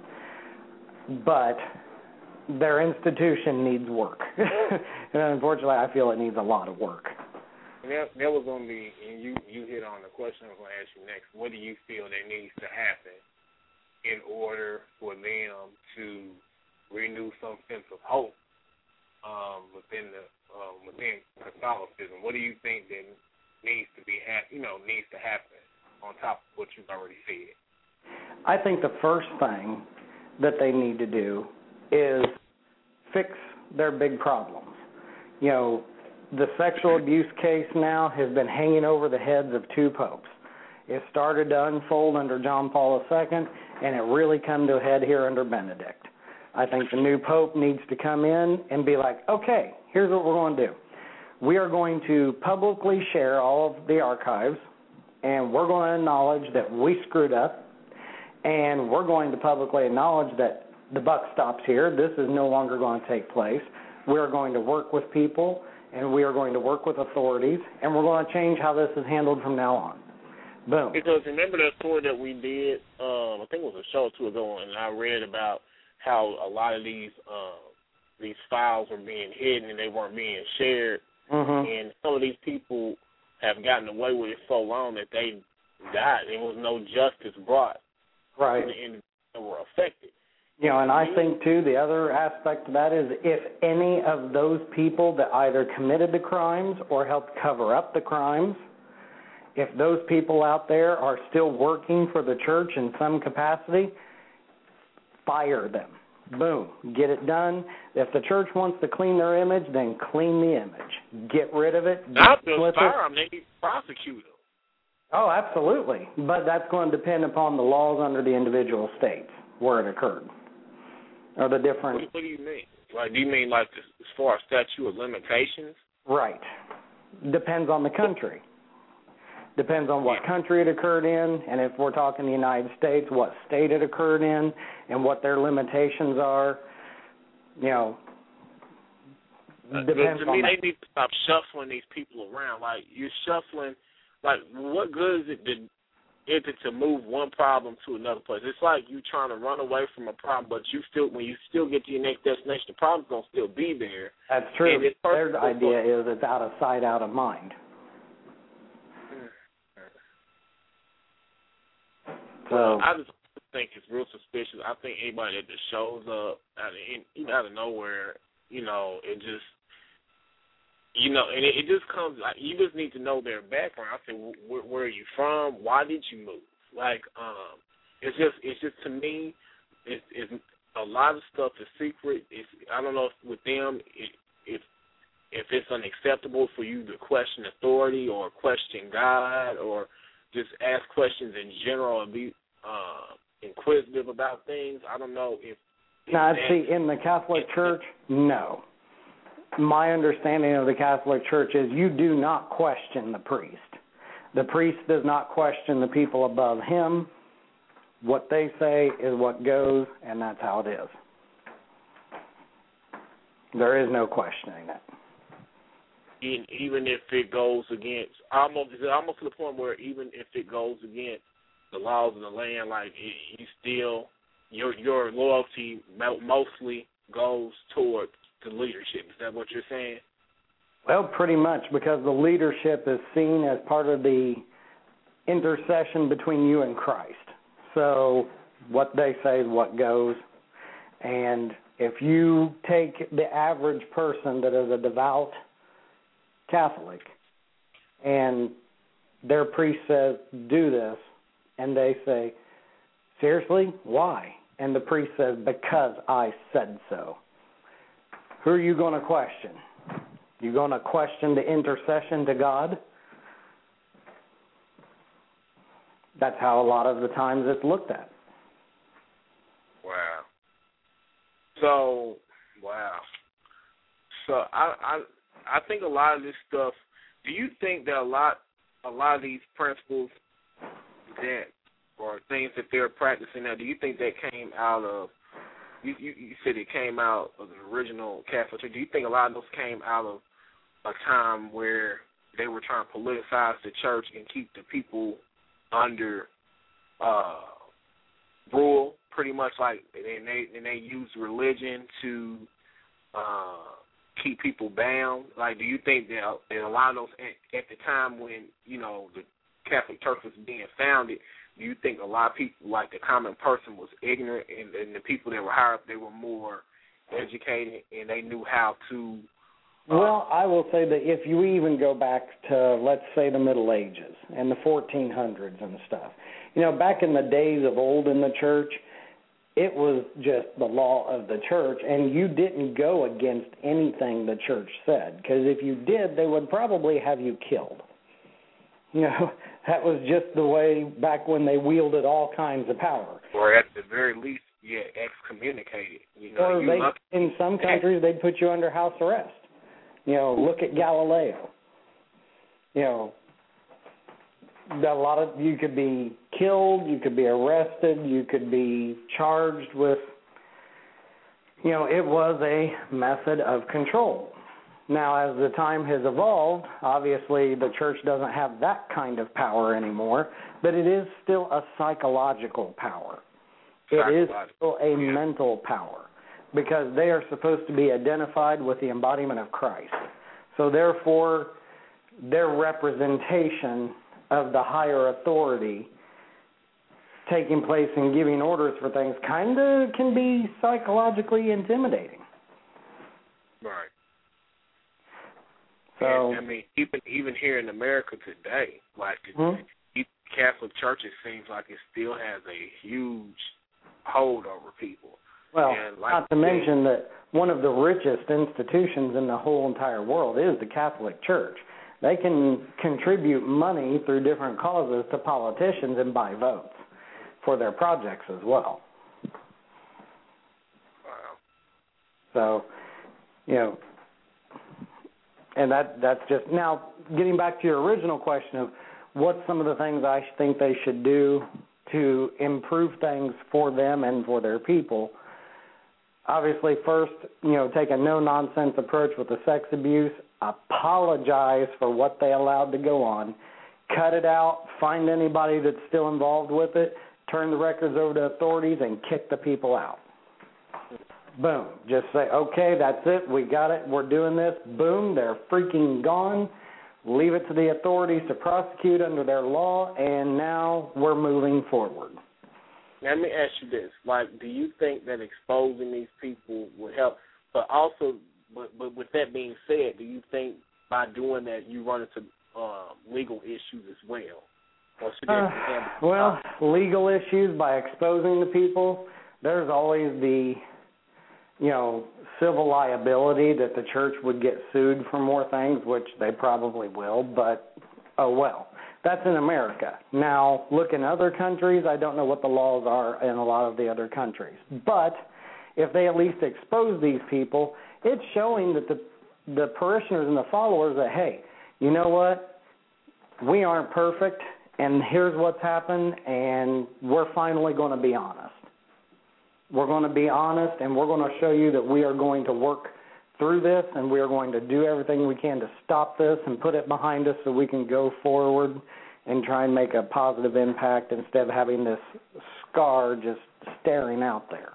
[SPEAKER 3] but their institution needs work, and unfortunately, I feel it needs a lot of work.
[SPEAKER 2] And that, that was going to be, and you, you hit on the question I was going to ask you next. What do you feel that needs to happen in order for them to renew some sense of hope um, within the um, within Catholicism? What do you think that needs to be ha- you know needs to happen on top of what you've already said?
[SPEAKER 3] I think the first thing that they need to do is fix their big problems. You know, the sexual abuse case now has been hanging over the heads of two popes. It started to unfold under John Paul the Second, and it really come to a head here under Benedict. I think the new pope needs to come in and be like, okay, here's what we're going to do. We are going to publicly share all of the archives, and we're going to acknowledge that we screwed up, and we're going to publicly acknowledge that the buck stops here. This is no longer going to take place. We are going to work with people, and we are going to work with authorities, and we're going to change how this is handled from now on. Boom.
[SPEAKER 2] Because remember that story that we did, um, I think it was a show or two ago, and I read about how a lot of these uh, these files were being hidden and they weren't being shared,
[SPEAKER 3] mm-hmm.
[SPEAKER 2] and some of these people have gotten away with it so long that they died. There was no justice brought
[SPEAKER 3] right.
[SPEAKER 2] to the individuals that were affected.
[SPEAKER 3] You know, and I think, too, the other aspect of that is if any of those people that either committed the crimes or helped cover up the crimes, if those people out there are still working for the church in some capacity, fire them. Boom. Get it done. If the church wants to clean their image, then clean the image. Get rid of it.
[SPEAKER 2] Not just fire them, they need to prosecute them.
[SPEAKER 3] Oh, absolutely. But that's going to depend upon the laws under the individual states where it occurred. Or the different...
[SPEAKER 2] What, what do you mean? Like, do you mean like this, as far as statute of limitations?
[SPEAKER 3] Right. Depends on the country. Depends on what country it occurred in, and if we're talking the United States, what state it occurred in, and what their limitations are. You know,
[SPEAKER 2] Uh,
[SPEAKER 3] Depends
[SPEAKER 2] to me,
[SPEAKER 3] on
[SPEAKER 2] they need to stop shuffling these people around. Like, you're shuffling, like, what good is it to, is it to move one problem to another place? It's like you trying to run away from a problem, but you still, when you still get to your next destination, the problem's going to still be there.
[SPEAKER 3] That's true.
[SPEAKER 2] And it's
[SPEAKER 3] Their idea is it's out of sight, out of mind. So
[SPEAKER 2] I just think it's real suspicious. I think anybody that just shows up out of, out of nowhere, you know, it just, you know, and it, it just comes, like, you just need to know their background. I said, where, where are you from? Why did you move? Like, um, it's just, it's just to me, it's, it's a lot of stuff is secret. It's, I don't know if with them, it, if if it's unacceptable for you to question authority or question God or just ask questions in general and be uh, inquisitive about things. I don't know if. if
[SPEAKER 3] now, see, in the Catholic Church, no. My understanding of the Catholic Church is you do not question the priest. The priest does not question the people above him. What they say is what goes, and that's how it is. There is no questioning it.
[SPEAKER 2] Even if it goes against, almost, almost to the point where even if it goes against the laws of the land, like it, you still, your your loyalty mostly goes toward the leadership. Is that what you're saying?
[SPEAKER 3] Well, pretty much, because the leadership is seen as part of the intercession between you and Christ. So what they say is what goes. And if you take the average person that is a devout Catholic and their priest says, do this, and they say, seriously, why? And the priest says, because I said so. Who are you going to question? You going to question the intercession to God? That's how a lot of the times it's looked at.
[SPEAKER 2] Wow. So, wow. So I, I, I think a lot of this stuff. Do you think that a lot, a lot of these principles that or things that they're practicing now, do you think that came out of? You, you, you said it came out of the original Catholic Church. Do you think a lot of those came out of a time where they were trying to politicize the church and keep the people under uh, rule, pretty much like, and they and they use religion to uh, keep people bound? Like, do you think that, that a lot of those at, at the time when, you know, the Catholic Church was being founded, do you think a lot of people, like the common person, was ignorant, and, and the people that were higher up, they were more educated and they knew how to? Uh,
[SPEAKER 3] well, I will say that if you even go back to, let's say, the Middle Ages and the fourteen hundreds and stuff, you know, back in the days of old in the church, it was just the law of the church, and you didn't go against anything the church said, because if you did, they would probably have you killed. You know, that was just the way back when they wielded all kinds of power.
[SPEAKER 2] Or at the very least, yeah, excommunicated. You know,
[SPEAKER 3] or
[SPEAKER 2] you
[SPEAKER 3] they,
[SPEAKER 2] look-
[SPEAKER 3] in some countries, they'd put you under house arrest. You know, look at Galileo. You know, a lot of you could be killed, you could be arrested, you could be charged with. You know, it was a method of control. Now, as the time has evolved, obviously the church doesn't have that kind of power anymore, but it is still a psychological power. It is still a mental power, because they are supposed to be identified with the embodiment of Christ. So therefore, their representation of the higher authority taking place and giving orders for things kind of can be psychologically intimidating.
[SPEAKER 2] Right.
[SPEAKER 3] So,
[SPEAKER 2] and, I mean, even even here in America today, like
[SPEAKER 3] hmm?
[SPEAKER 2] the Catholic Church, it seems like it still has a huge hold over people.
[SPEAKER 3] Well,
[SPEAKER 2] and like
[SPEAKER 3] not to mention that one of the richest institutions in the whole entire world is the Catholic Church. They can contribute money through different causes to politicians and buy votes for their projects as well.
[SPEAKER 2] Wow.
[SPEAKER 3] So, you know, and that that's just, now getting back to your original question of what some of the things I think they should do to improve things for them and for their people. obviously first, you know, take a no-nonsense approach with the sex abuse, apologize for what they allowed to go on, cut it out, find anybody that's still involved with it, turn the records over to authorities, and kick the people out. Boom. Just say, okay, that's it. We got it. We're doing this. Boom. They're freaking gone. Leave it to the authorities to prosecute under their law, and now we're moving forward.
[SPEAKER 2] Let me ask you this. Like, do you think that exposing these people would help? But also, but, but with that being said, do you think by doing that you run into uh, legal issues as well? Or should
[SPEAKER 3] uh, well, legal issues by exposing the people, there's always the, you know, civil liability that the church would get sued for more things, which they probably will, but oh well. That's in America. Now, look in other countries, I don't know what the laws are in a lot of the other countries. But if they at least expose these people, it's showing that the the parishioners and the followers that, hey, you know what? We aren't perfect, and here's what's happened, and we're finally going to be honest. We're going to be honest, and we're going to show you that we are going to work through this, and we are going to do everything we can to stop this and put it behind us so we can go forward and try and make a positive impact instead of having this scar just staring out there.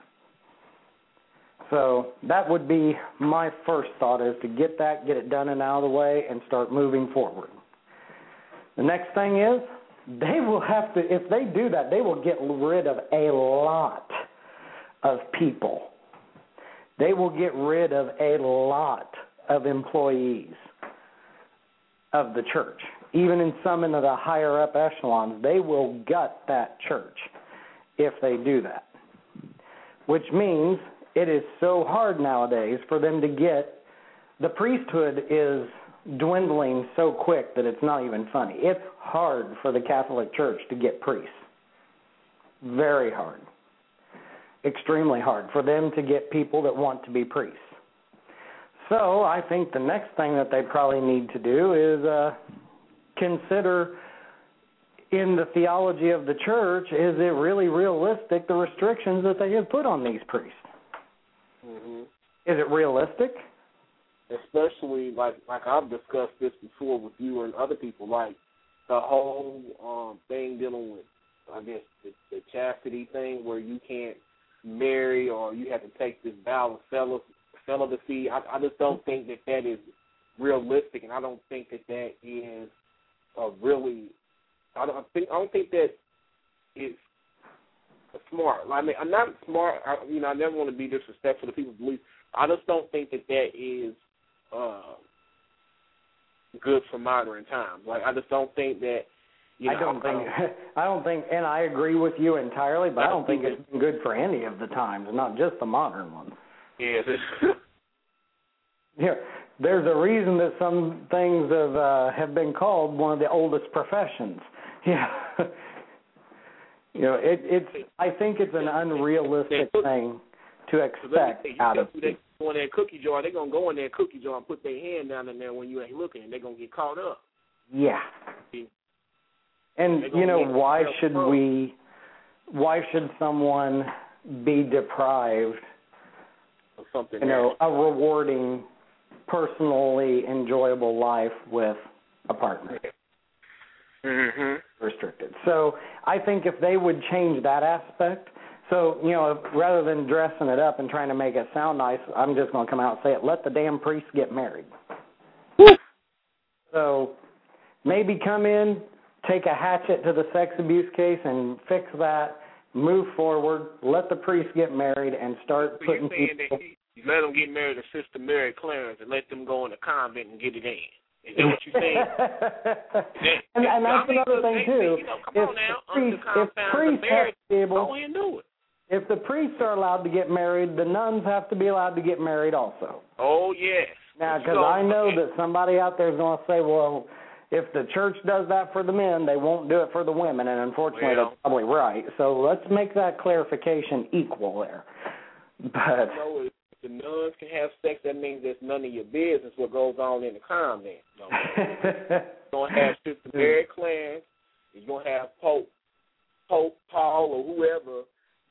[SPEAKER 3] So that would be my first thought, is to get that, get it done and out of the way, and start moving forward. The next thing is, they will have to, if they do that, they will get rid of a lot of people. They will get rid of a lot of employees of the church. Even in some of the higher up echelons, they will gut that church if they do that. Which means it is so hard nowadays for them to get, the priesthood is dwindling so quick that it's not even funny. It's hard for the Catholic Church to get priests. Very hard. Extremely hard for them to get people that want to be priests. So I think the next thing that they probably need to do is uh, consider in the theology of the church, is it really realistic, the restrictions that they have put on these priests?
[SPEAKER 2] Mm-hmm.
[SPEAKER 3] Is it realistic?
[SPEAKER 2] Especially, like like I've discussed this before with you and other people, like the whole um, thing dealing with, I guess, the, the chastity thing where you can't marry or you have to take this vow of celibacy. I, I just don't think that that is realistic, and I don't think that that is a really. I don't think I don't think that is smart. I mean, I'm not smart. I, you know, I never want to be disrespectful to people's beliefs. I just don't think that that is uh, good for modern times. Like, I just don't think that. You know,
[SPEAKER 3] I don't think, I don't think, and I agree with you entirely, but I don't think it's been good for any of the times, not just the modern ones.
[SPEAKER 2] Yes.
[SPEAKER 3] Yeah, there's a reason that some things have uh, have been called one of the oldest professions. Yeah. You know, it, it's. I think it's an unrealistic thing to expect out of.
[SPEAKER 2] They go in that cookie jar. They're gonna go in that cookie jar and put their hand down in there when you ain't looking, and they're gonna get caught up.
[SPEAKER 3] Yeah. And, you know, why should we, why should someone be deprived
[SPEAKER 2] of something,
[SPEAKER 3] you know, a rewarding, personally enjoyable life with a partner?
[SPEAKER 2] Mm-hmm.
[SPEAKER 3] Restricted. So I think if they would change that aspect, so, you know, rather than dressing it up and trying to make it sound nice, I'm just going to come out and say it, let the damn priests get married. So maybe come in, take a hatchet to the sex abuse case and fix that, move forward, let the priest get married, and start
[SPEAKER 2] so
[SPEAKER 3] putting
[SPEAKER 2] you're saying
[SPEAKER 3] people...
[SPEAKER 2] that you let them get married to Sister Mary Clarence and let them go in the convent and get it in. Is that what you're saying? that,
[SPEAKER 3] and, and that's
[SPEAKER 2] I mean,
[SPEAKER 3] another thing,
[SPEAKER 2] they,
[SPEAKER 3] too.
[SPEAKER 2] You know, come
[SPEAKER 3] if
[SPEAKER 2] on now,
[SPEAKER 3] priest,
[SPEAKER 2] under
[SPEAKER 3] if priests
[SPEAKER 2] marriage,
[SPEAKER 3] have to be able,
[SPEAKER 2] go in and do it.
[SPEAKER 3] If the priests are allowed to get married, the nuns have to be allowed to get married also.
[SPEAKER 2] Oh, yes.
[SPEAKER 3] Now, because I know that somebody out there is going to say, well, if the church does that for the men, they won't do it for the women, and unfortunately
[SPEAKER 2] well,
[SPEAKER 3] that's probably right. So let's make that clarification equal there. But
[SPEAKER 2] you know, if the nuns can have sex, that means it's none of your business what goes on in the convent. No. You're going to have Sister Mary Clarence, you're going to have Pope, Pope Paul or whoever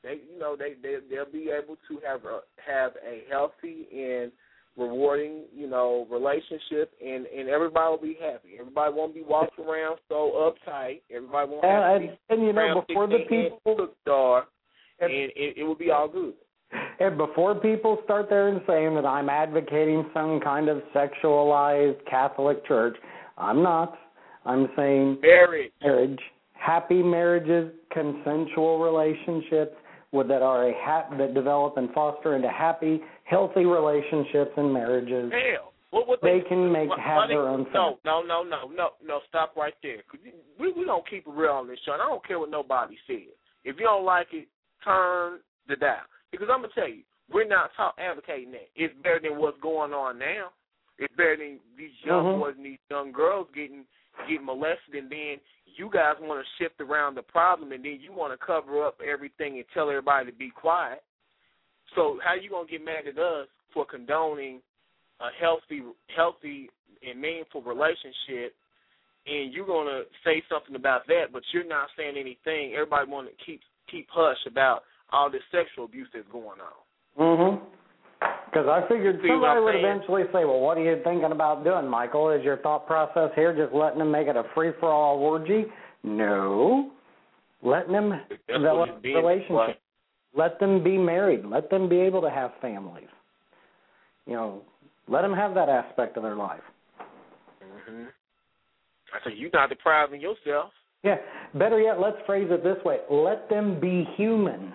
[SPEAKER 2] They, you know, they they they'll be able to have a have a healthy and rewarding, you know, relationship, and, and everybody will be happy. Everybody won't be walking around so uptight. Everybody won't have
[SPEAKER 3] and,
[SPEAKER 2] to be
[SPEAKER 3] and you know, before the people
[SPEAKER 2] star, and it, it will be all good.
[SPEAKER 3] And before people start there and saying that I'm advocating some kind of sexualized Catholic church, I'm not. I'm saying
[SPEAKER 2] marriage,
[SPEAKER 3] marriage, happy marriages, consensual relationships with, that are a ha- that develop and foster into happy, healthy relationships and marriages.
[SPEAKER 2] Hell, what, what
[SPEAKER 3] they,
[SPEAKER 2] they
[SPEAKER 3] can make
[SPEAKER 2] what,
[SPEAKER 3] have
[SPEAKER 2] what
[SPEAKER 3] their
[SPEAKER 2] they,
[SPEAKER 3] own.
[SPEAKER 2] No, no, no, no, no, no. Stop right there. We we don't keep it real on this show. And I don't care what nobody says. If you don't like it, turn the dial. Because I'm gonna tell you, we're not talk, advocating that. It's better than what's going on now. It's better than these young
[SPEAKER 3] mm-hmm.
[SPEAKER 2] boys and these young girls getting getting molested, and then you guys want to shift around the problem, and then you want to cover up everything and tell everybody to be quiet. So how you gonna get mad at us for condoning a healthy, healthy and meaningful relationship, and you're gonna say something about that, but you're not saying anything? Everybody want to keep keep hush about all this sexual abuse that's going on.
[SPEAKER 3] Mm-hmm. Because I figured somebody would eventually say, well, what are you thinking about doing, Michael? Is your thought process here just letting them make it a free-for-all orgy? No. Letting them develop relationships. Let them be married. Let them be able to have families. You know, let them have that aspect of their life.
[SPEAKER 2] Mm-hmm. I said, you're not depriving yourself.
[SPEAKER 3] Yeah. Better yet, let's phrase it this way. Let them be human.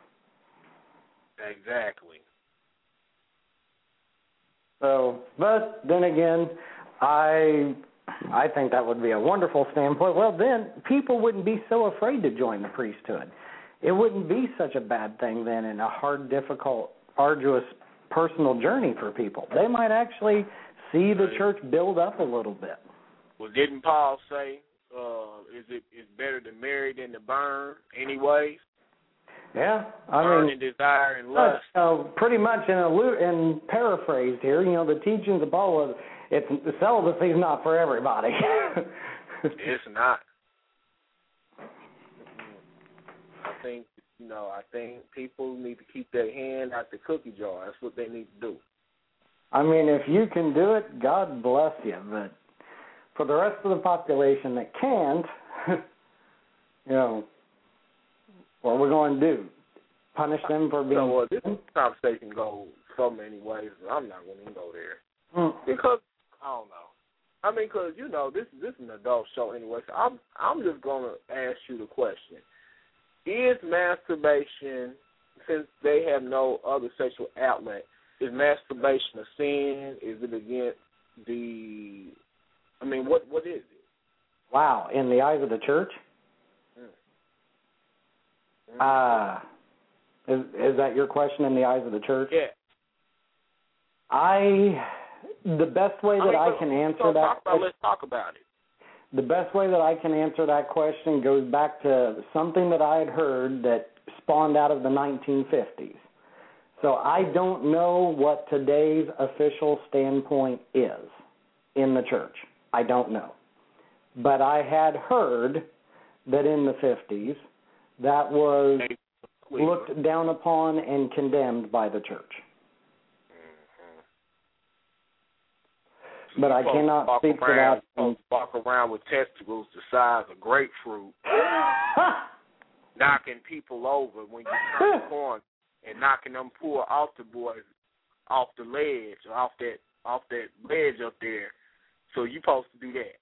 [SPEAKER 2] Exactly.
[SPEAKER 3] So, but then again, I I think that would be a wonderful standpoint. Well, then people wouldn't be so afraid to join the priesthood. It wouldn't be such a bad thing then, and a hard, difficult, arduous personal journey for people. They might actually see the church build up a little bit.
[SPEAKER 2] Well, didn't Paul say, uh, is it is better to marry than to burn anyways?
[SPEAKER 3] Yeah, I
[SPEAKER 2] burn
[SPEAKER 3] mean,
[SPEAKER 2] and desire and lust.
[SPEAKER 3] Uh, pretty much in a in paraphrase here, you know, the teachings of Paul was, it's celibacy is not for everybody.
[SPEAKER 2] It's not. I think you know. I think people need to keep their hand out the cookie jar. That's what they need to do.
[SPEAKER 3] I mean, if you can do it, God bless you. But for the rest of the population that can't, you know, what are we going to do? Punish them for being...
[SPEAKER 2] You know, well, this conversation goes so many ways, I'm not going to go there.
[SPEAKER 3] Mm.
[SPEAKER 2] Because, I don't know. I mean, because, you know, this, this is an adult show anyway, so I'm, I'm just going to ask you the question. Is masturbation, since they have no other sexual outlet, is masturbation a sin? Is it against the... I mean, what what is it?
[SPEAKER 3] Wow, in the eyes of the church? Ah, uh, is is that your question, in the eyes of the church?
[SPEAKER 2] Yeah.
[SPEAKER 3] I, the best way that I, mean, I can answer
[SPEAKER 2] so
[SPEAKER 3] that
[SPEAKER 2] talk about, let's talk about it.
[SPEAKER 3] The best way that I can answer that question goes back to something that I had heard that spawned out of the nineteen fifties. So I don't know what today's official standpoint is in the church. I don't know. But I had heard that in the fifties, that was looked down upon and condemned by the church. But I cannot speak for that.
[SPEAKER 2] Folks walk around with testicles the size of grapefruit, knocking people over when you turn the corner, and knocking them poor altar boys off the ledge, or off that off that ledge up there. So you're supposed to do that.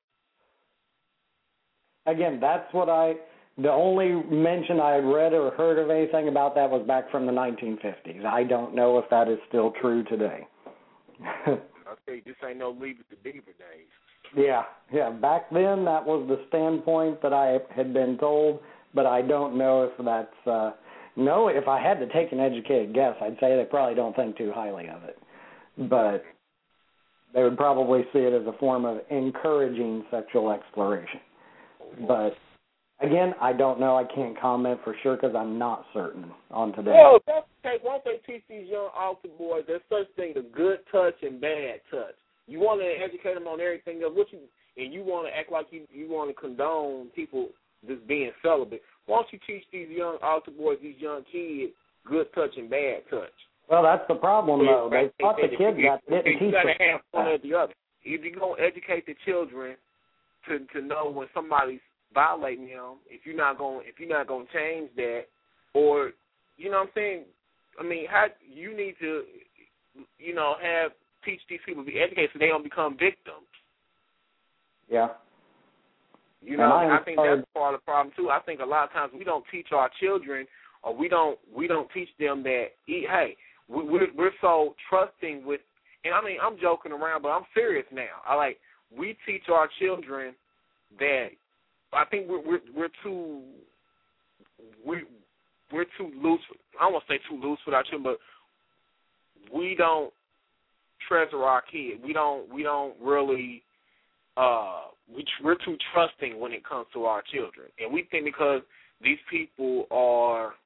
[SPEAKER 3] Again, that's what I. The only mention I had read or heard of anything about that was back from the nineteen fifties. I don't know if that is still true today.
[SPEAKER 2] I'll tell you, this ain't no Leave It to Beaver days.
[SPEAKER 3] Yeah, yeah. Back then, that was the standpoint that I had been told, but I don't know if that's... Uh, no, if I had to take an educated guess, I'd say they probably don't think too highly of it. But they would probably see it as a form of encouraging sexual exploration. But... Again, I don't know. I can't comment for sure because I'm not certain on today.
[SPEAKER 2] Well, that's okay. Once they teach these young altar boys, there's such thing as good touch and bad touch. You want to educate them on everything else, what you, and you want to act like you, you want to condone people just being celibate. Why don't you teach these young altar boys, these young kids, good touch and bad touch?
[SPEAKER 3] Well, that's the problem, though. They taught the kids that, didn't teach them.
[SPEAKER 2] You got to have one or the other. If you're going to educate the children to to know when somebody's violating them, if you're not going if you're not going to change that, or you know what I'm saying? I mean, how you need to, you know, have teach these people to be educated so they don't become victims.
[SPEAKER 3] Yeah.
[SPEAKER 2] You know, I, I think that's part of the problem too. I think a lot of times we don't teach our children, or we don't we don't teach them that. Hey, we, we're we're so trusting with, and I mean I'm joking around, but I'm serious now. I like we teach our children that. I think we're we're, we're too we we're too loose. I don't want to say too loose with our children, but we don't treasure our kids. We don't we don't really. Uh, we, we're too trusting when it comes to our children. And we think because these people are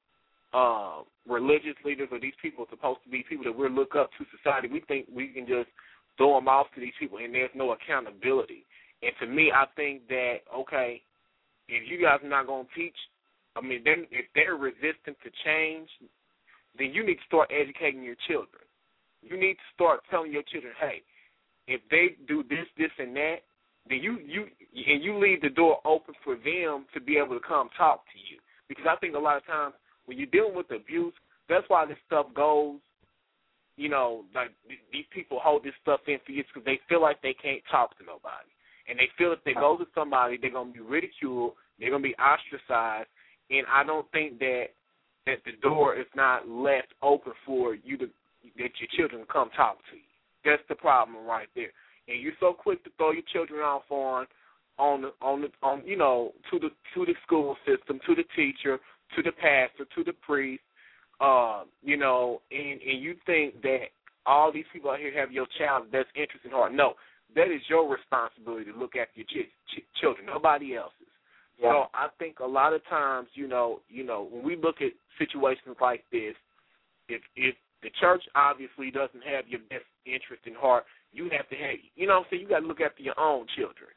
[SPEAKER 2] uh, religious leaders, or these people are supposed to be people that we look up to society, we think we can just throw them off to these people and there's no accountability. And to me, I think that, okay, if you guys are not going to teach, I mean, then if they're resistant to change, then you need to start educating your children. You need to start telling your children, hey, if they do this, this, and that, then you, you and you leave the door open for them to be able to come talk to you. Because I think a lot of times when you're dealing with abuse, that's why this stuff goes, you know, like these people hold this stuff in for years because they feel like they can't talk to nobody. And they feel if they go to somebody, they're going to be ridiculed, they're going to be ostracized. And I don't think that that the door is not left open for you to, that your children come talk to you. That's the problem right there. And you're so quick to throw your children off on, on, the, on, the, on, you know, to the to the school system, to the teacher, to the pastor, to the priest, uh, you know, and, and you think that all these people out here have your child's best interest in heart. No, that is your responsibility to look after your ch- ch- children, nobody else's. Yeah. So I think a lot of times, you know, you know, when we look at situations like this, if if the church obviously doesn't have your best interest in heart, you have to have, you know what I'm saying, you got to look after your own children.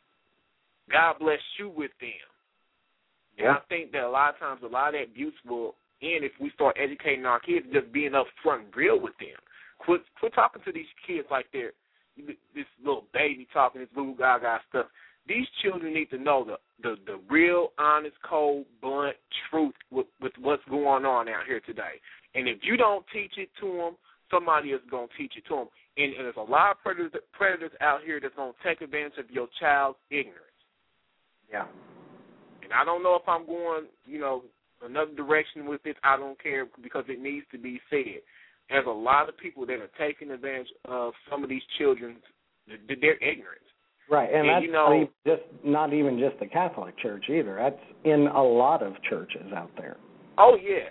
[SPEAKER 2] God bless you with them. Yeah. And I think that a lot of times, a lot of that abuse will end if we start educating our kids, just being up front and real with them. Quit, quit talking to these kids like they're this little baby talking, this little gaga stuff. These children need to know the, the, the real, honest, cold, blunt truth with, with what's going on out here today. And if you don't teach it to them, somebody is going to teach it to them. And, and there's a lot of predators, predators out here that's going to take advantage of your child's ignorance.
[SPEAKER 3] Yeah.
[SPEAKER 2] And I don't know if I'm going, you know, another direction with this. I don't care because it needs to be said. There's a lot of people that are taking advantage of some of these children's, their ignorance.
[SPEAKER 3] Right, and, and that's
[SPEAKER 2] you know,
[SPEAKER 3] not even just not even just the Catholic Church either. That's in a lot of churches out there.
[SPEAKER 2] Oh, yes.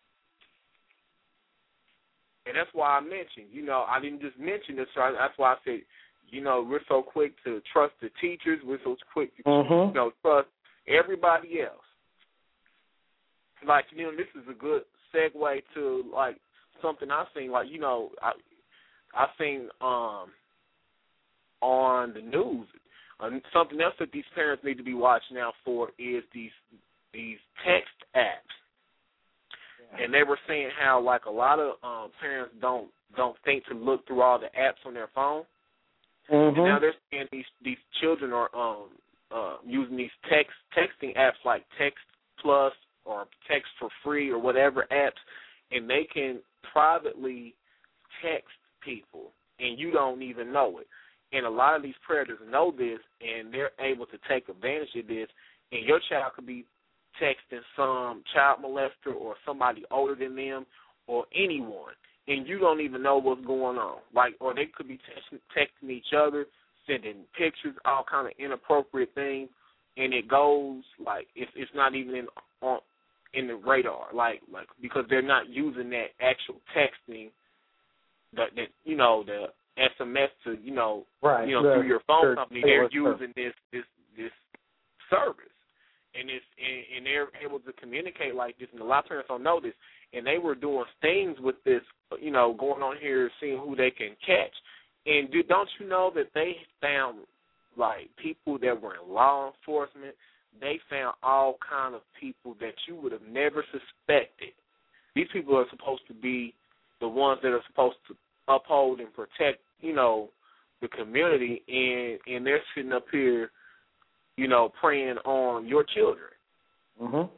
[SPEAKER 2] And that's why I mentioned, you know, I didn't just mention this, so I, that's why I said, you know, we're so quick to trust the teachers. We're so quick to, mm-hmm. you know, trust everybody else. Like, you know, this is a good segue to, like, something I've seen. Like, you know, I, I've seen um, on the news, uh, something else that these parents need to be watching out for is these these text apps. And they were saying how, like, a lot of um, parents don't don't think to look through all the apps on their phone.
[SPEAKER 3] Mm-hmm.
[SPEAKER 2] And now they're saying these these children are um, uh, using these text texting apps like Text Plus or Text for Free or whatever apps, and they can privately text people, and you don't even know it. And a lot of these predators know this, and they're able to take advantage of this, and your child could be texting some child molester or somebody older than them or anyone, and you don't even know what's going on. Like, or they could be texting, texting each other, sending pictures, all kind of inappropriate things, and it goes like it's it's not even in on in the radar, like like because they're not using that actual texting, that that you know the S M S to you know
[SPEAKER 3] right.
[SPEAKER 2] you know
[SPEAKER 3] the,
[SPEAKER 2] through your phone
[SPEAKER 3] their,
[SPEAKER 2] company. They're using
[SPEAKER 3] service.
[SPEAKER 2] this this this service. And it's and, and they're able to communicate like this, and a lot of parents don't know this. And they were doing things with this, you know, going on here, seeing who they can catch. And do, don't you know that they found like people that were in law enforcement they found all kind of people that you would have never suspected. These people are supposed to be the ones that are supposed to uphold and protect, you know, the community, and, and they're sitting up here, you know, preying on your children.
[SPEAKER 3] Mm-hmm.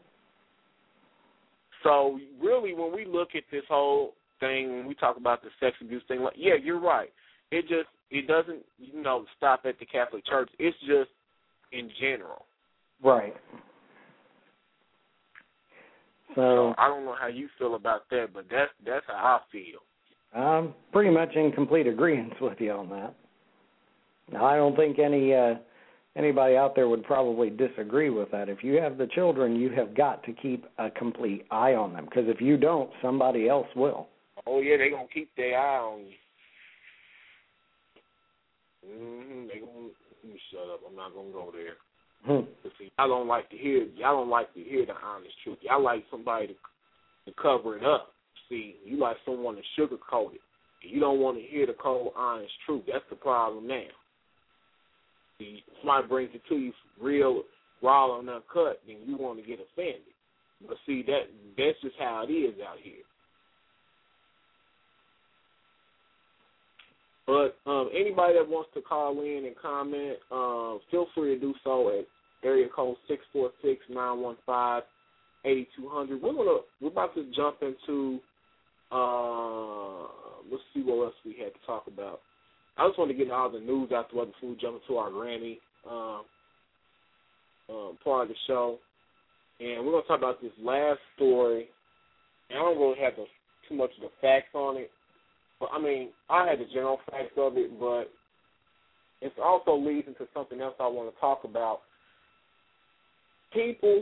[SPEAKER 2] So really, when we look at this whole thing, when we talk about the sex abuse thing, like, yeah, you're right. It just, it doesn't, you know, stop at the Catholic Church. It's just in general.
[SPEAKER 3] Right. So,
[SPEAKER 2] so I don't know how you feel about that, but that's that's how I feel.
[SPEAKER 3] I'm pretty much in complete agreement with you on that. Now, I don't think any uh, anybody out there would probably disagree with that. If you have the children, you have got to keep a complete eye on them, because if you don't, somebody else will.
[SPEAKER 2] Oh, yeah, they're going to keep their eye on you. Mm-hmm. They gonna, let me shut up. I'm not going to go there.
[SPEAKER 3] Hmm.
[SPEAKER 2] See, y'all don't like to hear, y'all don't like to hear the honest truth. Y'all like somebody to, to cover it up. See, you like someone to sugarcoat it. You don't want to hear the cold, honest truth. That's the problem now. See, somebody brings it to you real, raw and uncut, then you want to get offended. But see, that that's just how it is out here. But um, anybody that wants to call in and comment, uh, feel free to do so at area code six four six, nine one five, eight two zero zero. We're gonna we're about to jump into uh, let's see what else we had to talk about. I just want to get all the news out the way before we jump into our granny um, um, part of the show, and we're gonna talk about this last story. And I don't really have the, too much of the facts on it. But, I mean, I had the general facts of it, but it also leads into something else I want to talk about. People,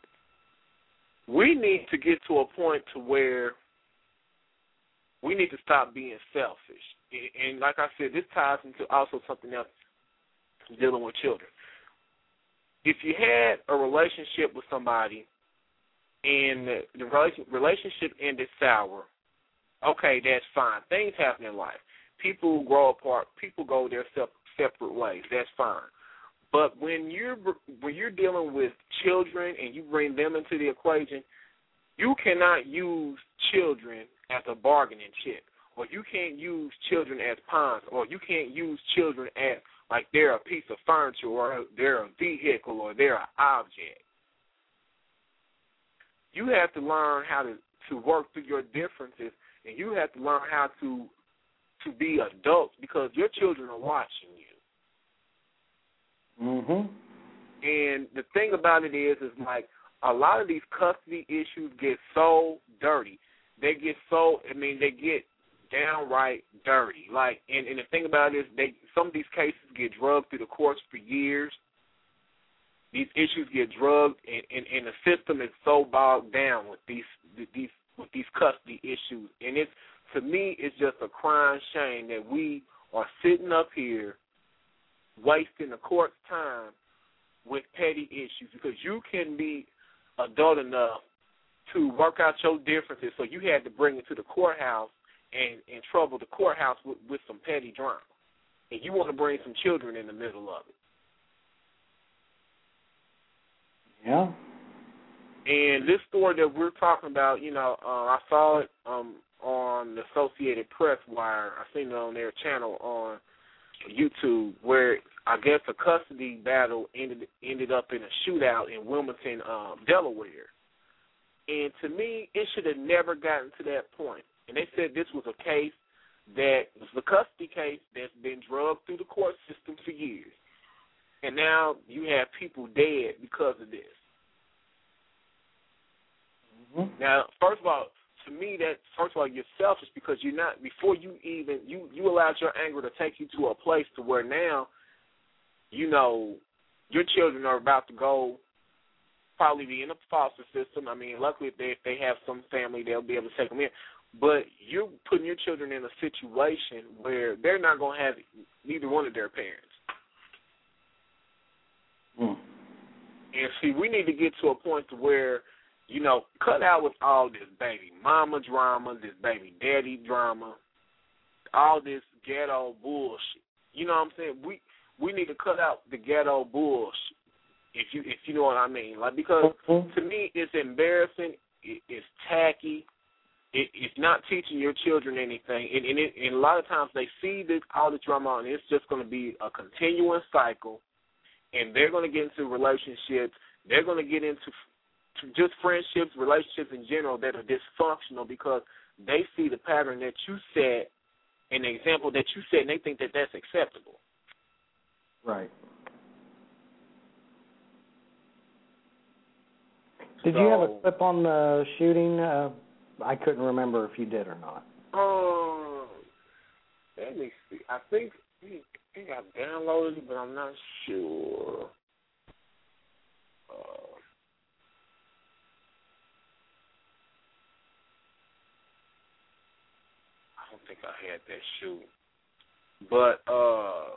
[SPEAKER 2] we need to get to a point to where we need to stop being selfish. And, and like I said, this ties into also something else dealing with children. If you had a relationship with somebody and the, the relationship ended sour, okay, that's fine. Things happen in life. People grow apart. People go their separate ways. That's fine. But when you're when you're dealing with children and you bring them into the equation, you cannot use children as a bargaining chip, or you can't use children as pawns, or you can't use children as like they're a piece of furniture, or they're a vehicle, or they're an object. You have to learn how to, to work through your differences. And you have to learn how to to be adults, because your children are watching you.
[SPEAKER 3] Mm-hmm.
[SPEAKER 2] And the thing about it is, is like a lot of these custody issues get so dirty. They get so, I mean, they get downright dirty. Like, and, and the thing about it is, they some of these cases get drugged through the courts for years. These issues get drugged, and, and, and the system is so bogged down with these these. with these custody issues. And it's, to me, it's just a crying shame that we are sitting up here wasting the court's time with petty issues, because you can be adult enough to work out your differences, so you had to bring it to the courthouse and, and trouble the courthouse with, with some petty drama. And you want to bring some children in the middle of it.
[SPEAKER 3] Yeah.
[SPEAKER 2] And this story that we're talking about, you know, uh, I saw it um, on the Associated Press wire. I seen it on their channel on YouTube, where I guess a custody battle ended ended up in a shootout in Wilmington, um, Delaware. And to me, it should have never gotten to that point. And they said this was a case that was a custody case that's been drugged through the court system for years. And now you have people dead because of this. Mm-hmm. Now, first of all, to me, that first of all, you're selfish, because you're not, before you even, you, you allowed your anger to take you to a place to where now, you know, your children are about to go probably be in a foster system. I mean, luckily, if they, if they have some family, they'll be able to take them in. But you're putting your children in a situation where they're not going to have neither one of their parents.
[SPEAKER 3] Mm.
[SPEAKER 2] And see, we need to get to a point to where, you know, cut out with all this baby mama drama, this baby daddy drama, all this ghetto bullshit. You know what I'm saying? We we need to cut out the ghetto bullshit. If you if you know what I mean, like because
[SPEAKER 3] mm-hmm.
[SPEAKER 2] to me it's embarrassing, it, it's tacky, it, it's not teaching your children anything, and, and, it, and a lot of times they see this all the drama, and it's just going to be a continuous cycle, and they're going to get into relationships, they're going to get into to just friendships, relationships in general that are dysfunctional because they see the pattern that you set, and the example that you set, and they think that that's acceptable.
[SPEAKER 3] Right. Did
[SPEAKER 2] so,
[SPEAKER 3] you have a clip on the shooting? Uh, I couldn't remember if you did or not.
[SPEAKER 2] Um, let me see. I think, I think I downloaded it, but I'm not sure. Uh, I don't think I had that shoot. But uh,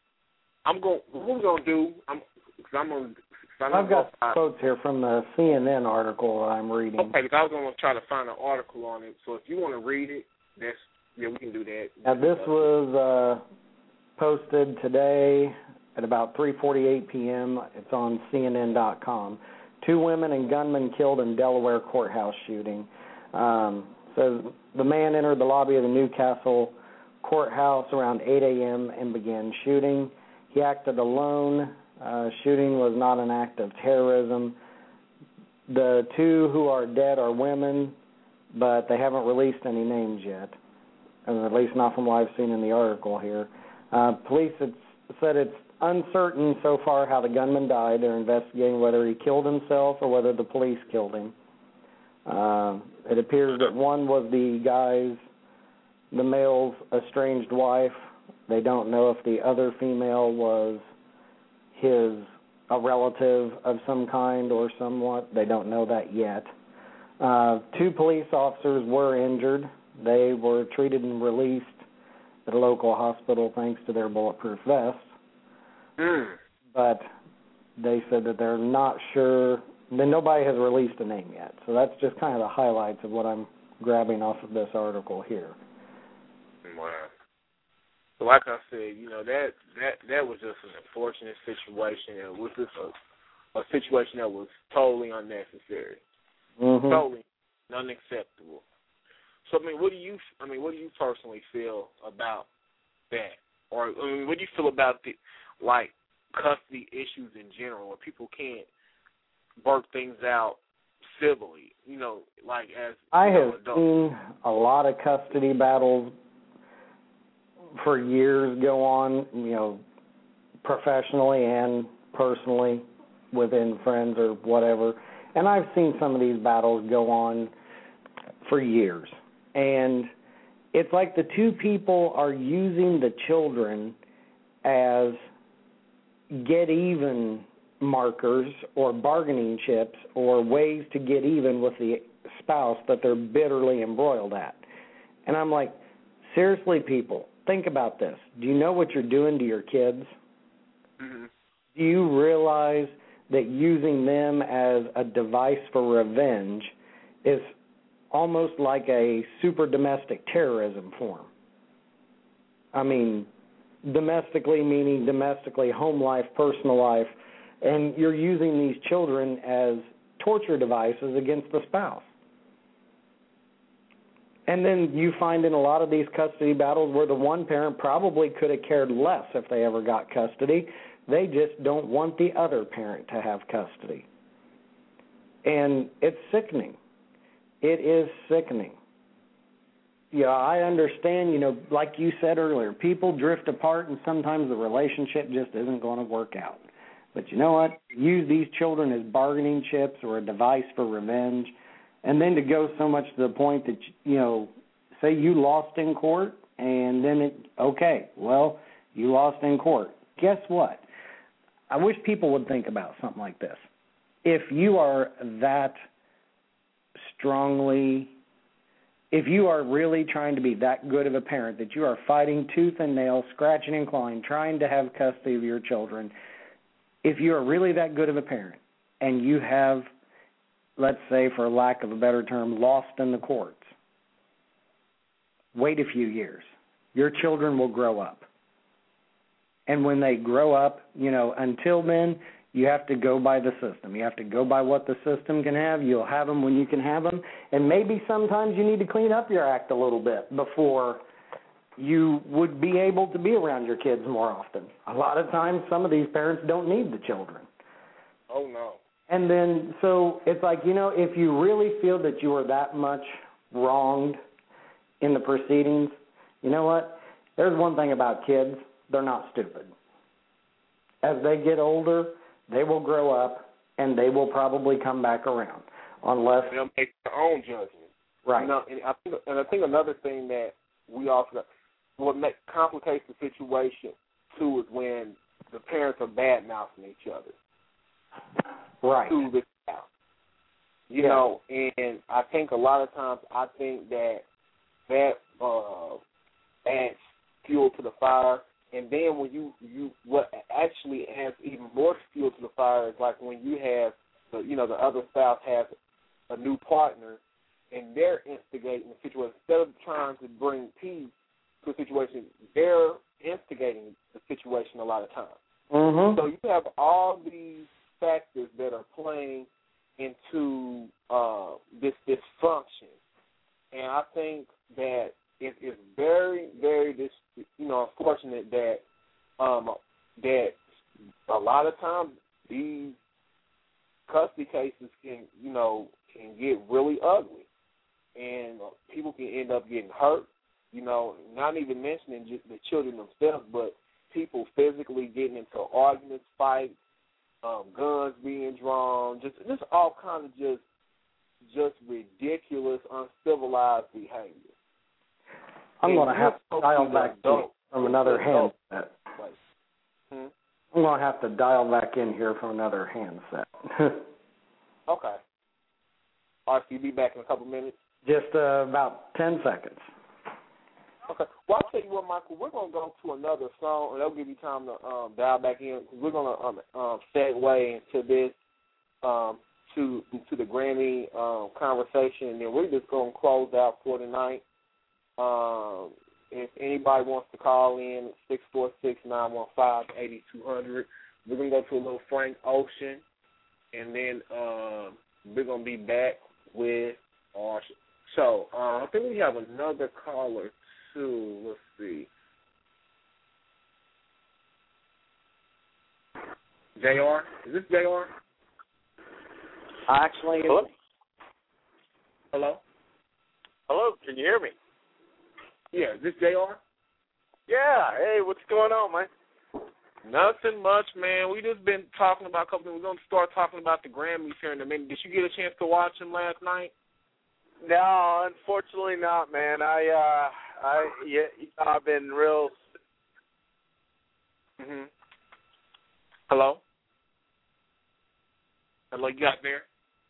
[SPEAKER 2] I'm going. What we're gonna do? I'm. Cause I'm gonna. Cause
[SPEAKER 3] I've got
[SPEAKER 2] I,
[SPEAKER 3] quotes here from the C N N article that I'm reading.
[SPEAKER 2] Okay, because I was gonna try to find an article on it. So if you want to read it, that's yeah, we can do that.
[SPEAKER 3] Now this was uh, posted today at about three forty-eight p.m. It's on C N N dot com. Two women and gunmen killed in Delaware courthouse shooting. Um, says the man entered the lobby of the Newcastle courthouse around eight a.m. and began shooting. He acted alone. Uh, shooting was not an act of terrorism. The two who are dead are women, but they haven't released any names yet, and at least not from what I've seen in the article here. Uh, police have said it's uncertain so far how the gunman died. They're investigating whether he killed himself or whether the police killed him. Uh, it appears that one was the guy's, the male's estranged wife. They don't know if the other female was his a relative of some kind or somewhat. They don't know that yet. Uh, two police officers were injured. They were treated and released at a local hospital thanks to their bulletproof vests.
[SPEAKER 2] Mm.
[SPEAKER 3] But they said that they're not sure. Then nobody has released a name yet. So that's just kind of the highlights of what I'm grabbing off of this article here.
[SPEAKER 2] Wow. So like I said, you know, that that that was just an unfortunate situation. It was just a, a situation that was totally unnecessary,
[SPEAKER 3] mm-hmm.
[SPEAKER 2] totally unacceptable. So I mean, what do you I mean, what do you personally feel about that? Or I mean, what do you feel about the like custody issues in general, where people can't work things out civilly? You know, like as
[SPEAKER 3] I
[SPEAKER 2] you know,
[SPEAKER 3] have
[SPEAKER 2] adults.
[SPEAKER 3] seen a lot of custody battles for years go on, you know, professionally and personally within friends or whatever. And I've seen some of these battles go on for years. And it's like the two people are using the children as get-even markers or bargaining chips or ways to get even with the spouse that they're bitterly embroiled at. And I'm like, seriously, people, think about this. Do you know what you're doing to your kids?
[SPEAKER 2] Mm-hmm.
[SPEAKER 3] Do you realize that using them as a device for revenge is almost like a super domestic terrorism form? I mean, domestically meaning domestically, home life, personal life, and you're using these children as torture devices against the spouse. And then you find in a lot of these custody battles where the one parent probably could have cared less if they ever got custody. They just don't want the other parent to have custody. And it's sickening. It is sickening. Yeah, I understand, you know, like you said earlier, people drift apart and sometimes the relationship just isn't going to work out. But you know what? Use these children as bargaining chips or a device for revenge. And then to go so much to the point that, you know, say you lost in court and then it, okay, well, you lost in court. Guess what? I wish people would think about something like this. If you are that strongly, if you are really trying to be that good of a parent, that you are fighting tooth and nail, scratching and clawing, trying to have custody of your children, if you are really that good of a parent and you have, let's say, for lack of a better term, lost in the courts, wait a few years. Your children will grow up. And when they grow up, you know, until then, You have to go by the system. You have to go by what the system can have. You'll have them when you can have them. And maybe sometimes you need to clean up your act a little bit before you would be able to be around your kids more often. A lot of times some of these parents don't need the children.
[SPEAKER 2] Oh, no.
[SPEAKER 3] And then, so it's like, you know, if you really feel that you are that much wronged in the proceedings, you know what? There's one thing about kids. They're not stupid. As they get older, they will grow up, and they will probably come back around, unless
[SPEAKER 2] they'll make their own judgment.
[SPEAKER 3] Right.
[SPEAKER 2] You know, and I think, and I think another thing that we also what make, complicates the situation too is when the parents are bad mouthing each other.
[SPEAKER 3] Right.
[SPEAKER 2] To the child. You
[SPEAKER 3] yeah.
[SPEAKER 2] know, and I think a lot of times I think that that uh, adds fuel to the fire. And then when you, you what actually adds even more fuel to the fire is like when you have, the, you know, the other spouse has a new partner and they're instigating the situation. Instead of trying to bring peace to a situation, they're instigating the situation a lot of times.
[SPEAKER 3] Mm-hmm.
[SPEAKER 2] So you have all these factors that are playing into uh, this dysfunction. And I think that it is very, very, dis, you know, unfortunate that um, that a lot of times these custody cases can, you know, can get really ugly, and people can end up getting hurt. You know, not even mentioning just the children themselves, but people physically getting into arguments, fights, um, guns being drawn, just just all kinds of just just ridiculous, uncivilized behavior.
[SPEAKER 3] I'm going to have to dial back in from another handset.
[SPEAKER 2] Hmm?
[SPEAKER 3] I'm going to have to dial back in here from another handset.
[SPEAKER 2] Okay. All right, so you'll be back in a couple minutes?
[SPEAKER 3] Just uh, about ten seconds.
[SPEAKER 2] Okay. Well, I'll tell you what, Michael, we're going to go to another song, and that'll give you time to um, dial back in. We're going to um, um, segue into this, um, to, to the Grammy um, conversation, and then we're just going to close out for tonight. Um, if anybody wants to call in, six four six, nine one five, eight two zero zero. We're going to go to a little Frank Ocean, and then um, we're going to be back with our show. Uh, I think we have another caller, too. Let's see. J R? Is this J R?
[SPEAKER 10] Actually,
[SPEAKER 2] hello? Hello?
[SPEAKER 10] Hello, can you hear me?
[SPEAKER 2] Yeah, is this J R?
[SPEAKER 10] Yeah, hey, what's going on, man?
[SPEAKER 2] Nothing much, man. We just been talking about a couple things. We're going to start talking about the Grammys here in a minute. Did you get a chance to watch them last night?
[SPEAKER 10] No, unfortunately not, man. I, uh, I, yeah, I've been real.
[SPEAKER 2] Mm-hmm. Hello? Hello, you got there?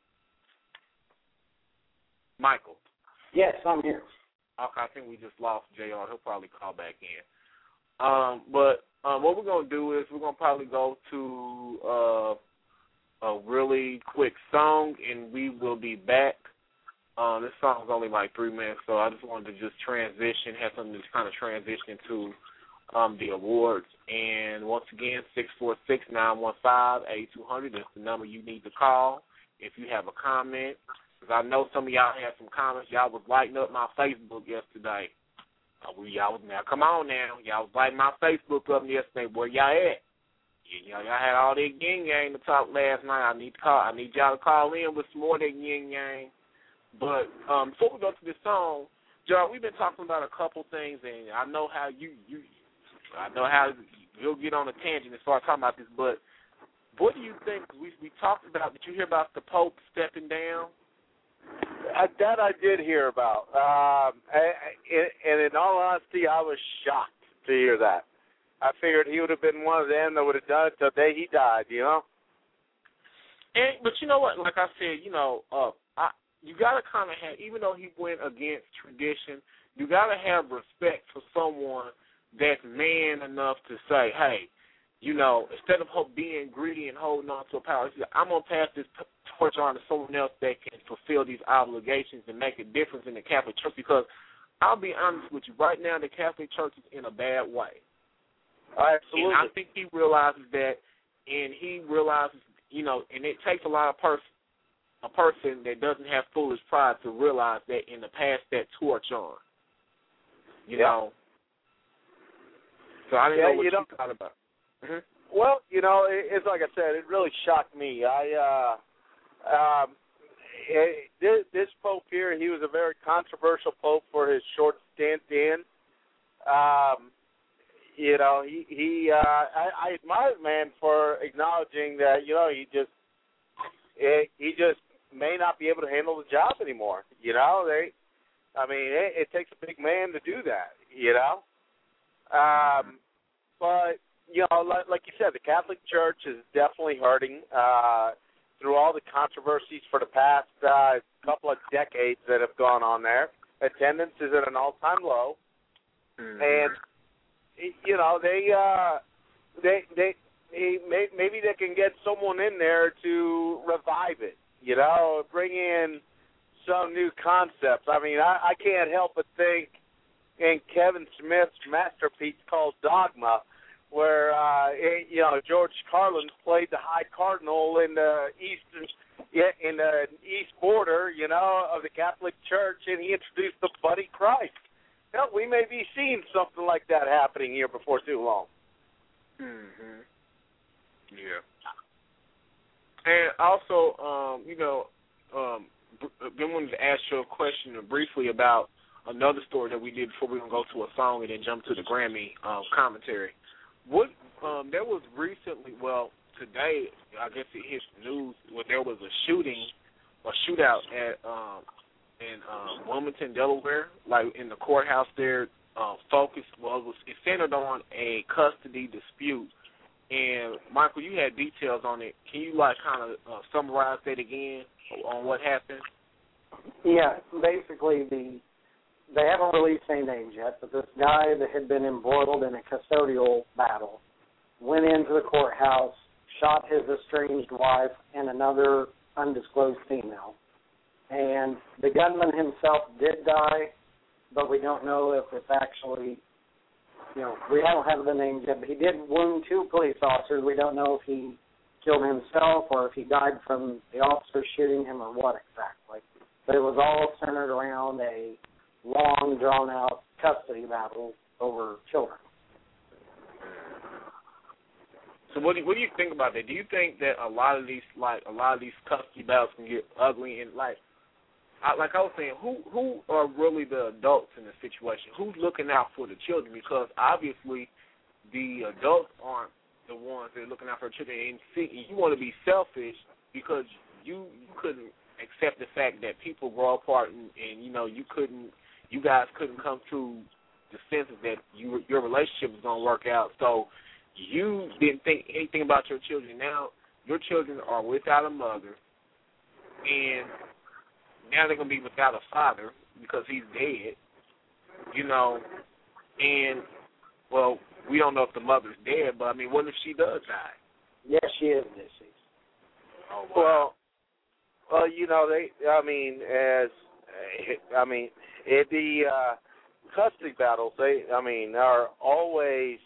[SPEAKER 2] Michael.
[SPEAKER 3] Yes, I'm here.
[SPEAKER 2] Okay, I think we just lost J R. He'll probably call back in. Um, but um, what we're going to do is we're going to probably go to uh, a really quick song, and we will be back. Um, this song's only like three minutes, so I just wanted to just transition, have something to kind of transition to um, the awards. And once again, six four six, nine one five, eight two zero zero. That's the number you need to call if you have a comment. Because I know some of y'all had some comments. Y'all was lighting up my Facebook yesterday. Uh, we, y'all was, now, come on now. Y'all was lighting my Facebook up yesterday. Where y'all at? Yeah, y'all had all that yin yang to talk last night. I need to call. I need y'all to call in with some more of that yin yang. But um, before we go to this song, John, we've been talking about a couple things, and I know how you, you I know how you'll get on a tangent and start talking about this. But what do you think? We we talked about. Did you hear about the Pope stepping down?
[SPEAKER 10] Uh, that I did hear about. Um, and, and in all honesty, I was shocked to hear that. I figured he would have been one of them that would have done it till the day he died, you know?
[SPEAKER 2] And, but you know what? Like I said, you know, uh, I, you got to kind of have, even though he went against tradition, you got to have respect for someone that's man enough to say, hey, you know, instead of being greedy and holding on to a power, I'm going to pass this torch on to someone else that can fulfill these obligations and make a difference in the Catholic Church. Because I'll be honest with you, right now the Catholic Church is in a bad way.
[SPEAKER 10] Absolutely.
[SPEAKER 2] And I think he realizes that and he realizes, you know, and it takes a lot of person, a person that doesn't have foolish pride to realize that in the past that torch on. You
[SPEAKER 10] yeah.
[SPEAKER 2] know. So I didn't
[SPEAKER 10] yeah,
[SPEAKER 2] know what
[SPEAKER 10] you,
[SPEAKER 2] you
[SPEAKER 10] know,
[SPEAKER 2] thought about. Mm-hmm.
[SPEAKER 10] Well, you know, it, it's like I said, it really shocked me. I, uh, um, it, this, this Pope here, he was a very controversial Pope for his short stint in. Um, you know, he, he uh, I, I admire the man for acknowledging that, you know, he just, it, he just may not be able to handle the job anymore. You know, they, I mean, it, it takes a big man to do that, you know. Um, but, you know, like, like you said, the Catholic Church is definitely hurting uh, through all the controversies for the past uh, couple of decades that have gone on there. Attendance is at an all-time low. Mm-hmm. And, you know, they, uh, they, they, they, maybe they can get someone in there to revive it, you know, bring in some new concepts. I mean, I, I can't help but think in Kevin Smith's masterpiece called Dogma, where, uh, it, you know, George Carlin played the High Cardinal in the eastern, in the east border, you know, of the Catholic Church, and he introduced the Buddy Christ. You know, we may be seeing something like that happening here before too long.
[SPEAKER 2] Mm-hmm. Yeah. And also, um, you know, um, been wanted to ask you a question briefly about another story that we did before we're going to go to a song and then jump to the Grammy um, commentary. What um, there was recently, well, today, I guess it hit the news, where there was a shooting, a shootout at um, in um, Wilmington, Delaware, like in the courthouse there, uh, focused, well, it was it centered on a custody dispute. And, Michael, you had details on it. Can you, like, kind of uh, summarize that again on what happened?
[SPEAKER 3] Yeah, basically the they haven't released any names yet, but this guy that had been embroiled in a custodial battle went into the courthouse, shot his estranged wife and another undisclosed female. And the gunman himself did die, but we don't know if it's actually, you know, we don't have the names yet, but he did wound two police officers. We don't know if he killed himself or if he died from the officer shooting him or what exactly. But it was all centered around a long, drawn-out custody battle over children.
[SPEAKER 2] So what do you, what do you think about that? Do you think that a lot of these like a lot of these custody battles can get ugly and like I, like I was saying, who who are really the adults in the situation? Who's looking out for the children? Because obviously the adults aren't the ones that are looking out for the children. And see, you want to be selfish because you you couldn't accept the fact that people grow apart and, and you know you couldn't you guys couldn't come to the sense that you your relationship was going to work out. So you didn't think anything about your children. Now your children are without a mother, and now they're going to be without a father because he's dead, you know, and, well, we don't know if the mother's dead, but, I mean, what if she does die?
[SPEAKER 3] Yes, she is deceased.
[SPEAKER 2] Oh, wow.
[SPEAKER 10] Well, well, you know, they, I mean, as, I mean, it, the uh, custody battles, they, I mean, are always,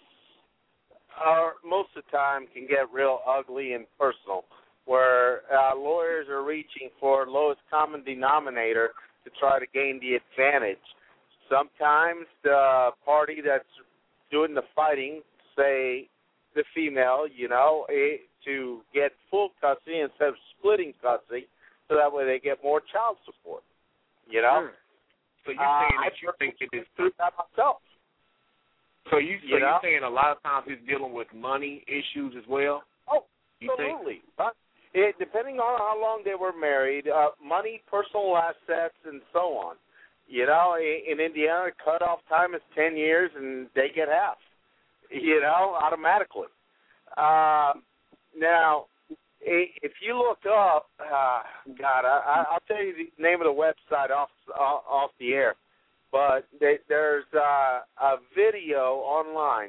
[SPEAKER 10] are most of the time can get real ugly and personal, where uh, lawyers are reaching for lowest common denominator to try to gain the advantage. Sometimes the party that's doing the fighting, say the female, you know, eh, to get full custody instead of splitting custody, so that way they get more child support, you know?
[SPEAKER 2] Hmm. So you're saying
[SPEAKER 10] uh,
[SPEAKER 2] that you think it is
[SPEAKER 10] through that myself.
[SPEAKER 2] So, you, so
[SPEAKER 10] you know?
[SPEAKER 2] you're saying a lot of times it's dealing with money issues as well?
[SPEAKER 10] Oh,
[SPEAKER 2] you
[SPEAKER 10] absolutely.
[SPEAKER 2] Think?
[SPEAKER 10] But it, depending on how long they were married, uh, money, personal assets, and so on. You know, in, in Indiana, cutoff time is ten years, and they get half, you know, automatically. Uh, now, if you look up, uh, God, I, I'll tell you the name of the website off off the air, but they, there's uh, a video online.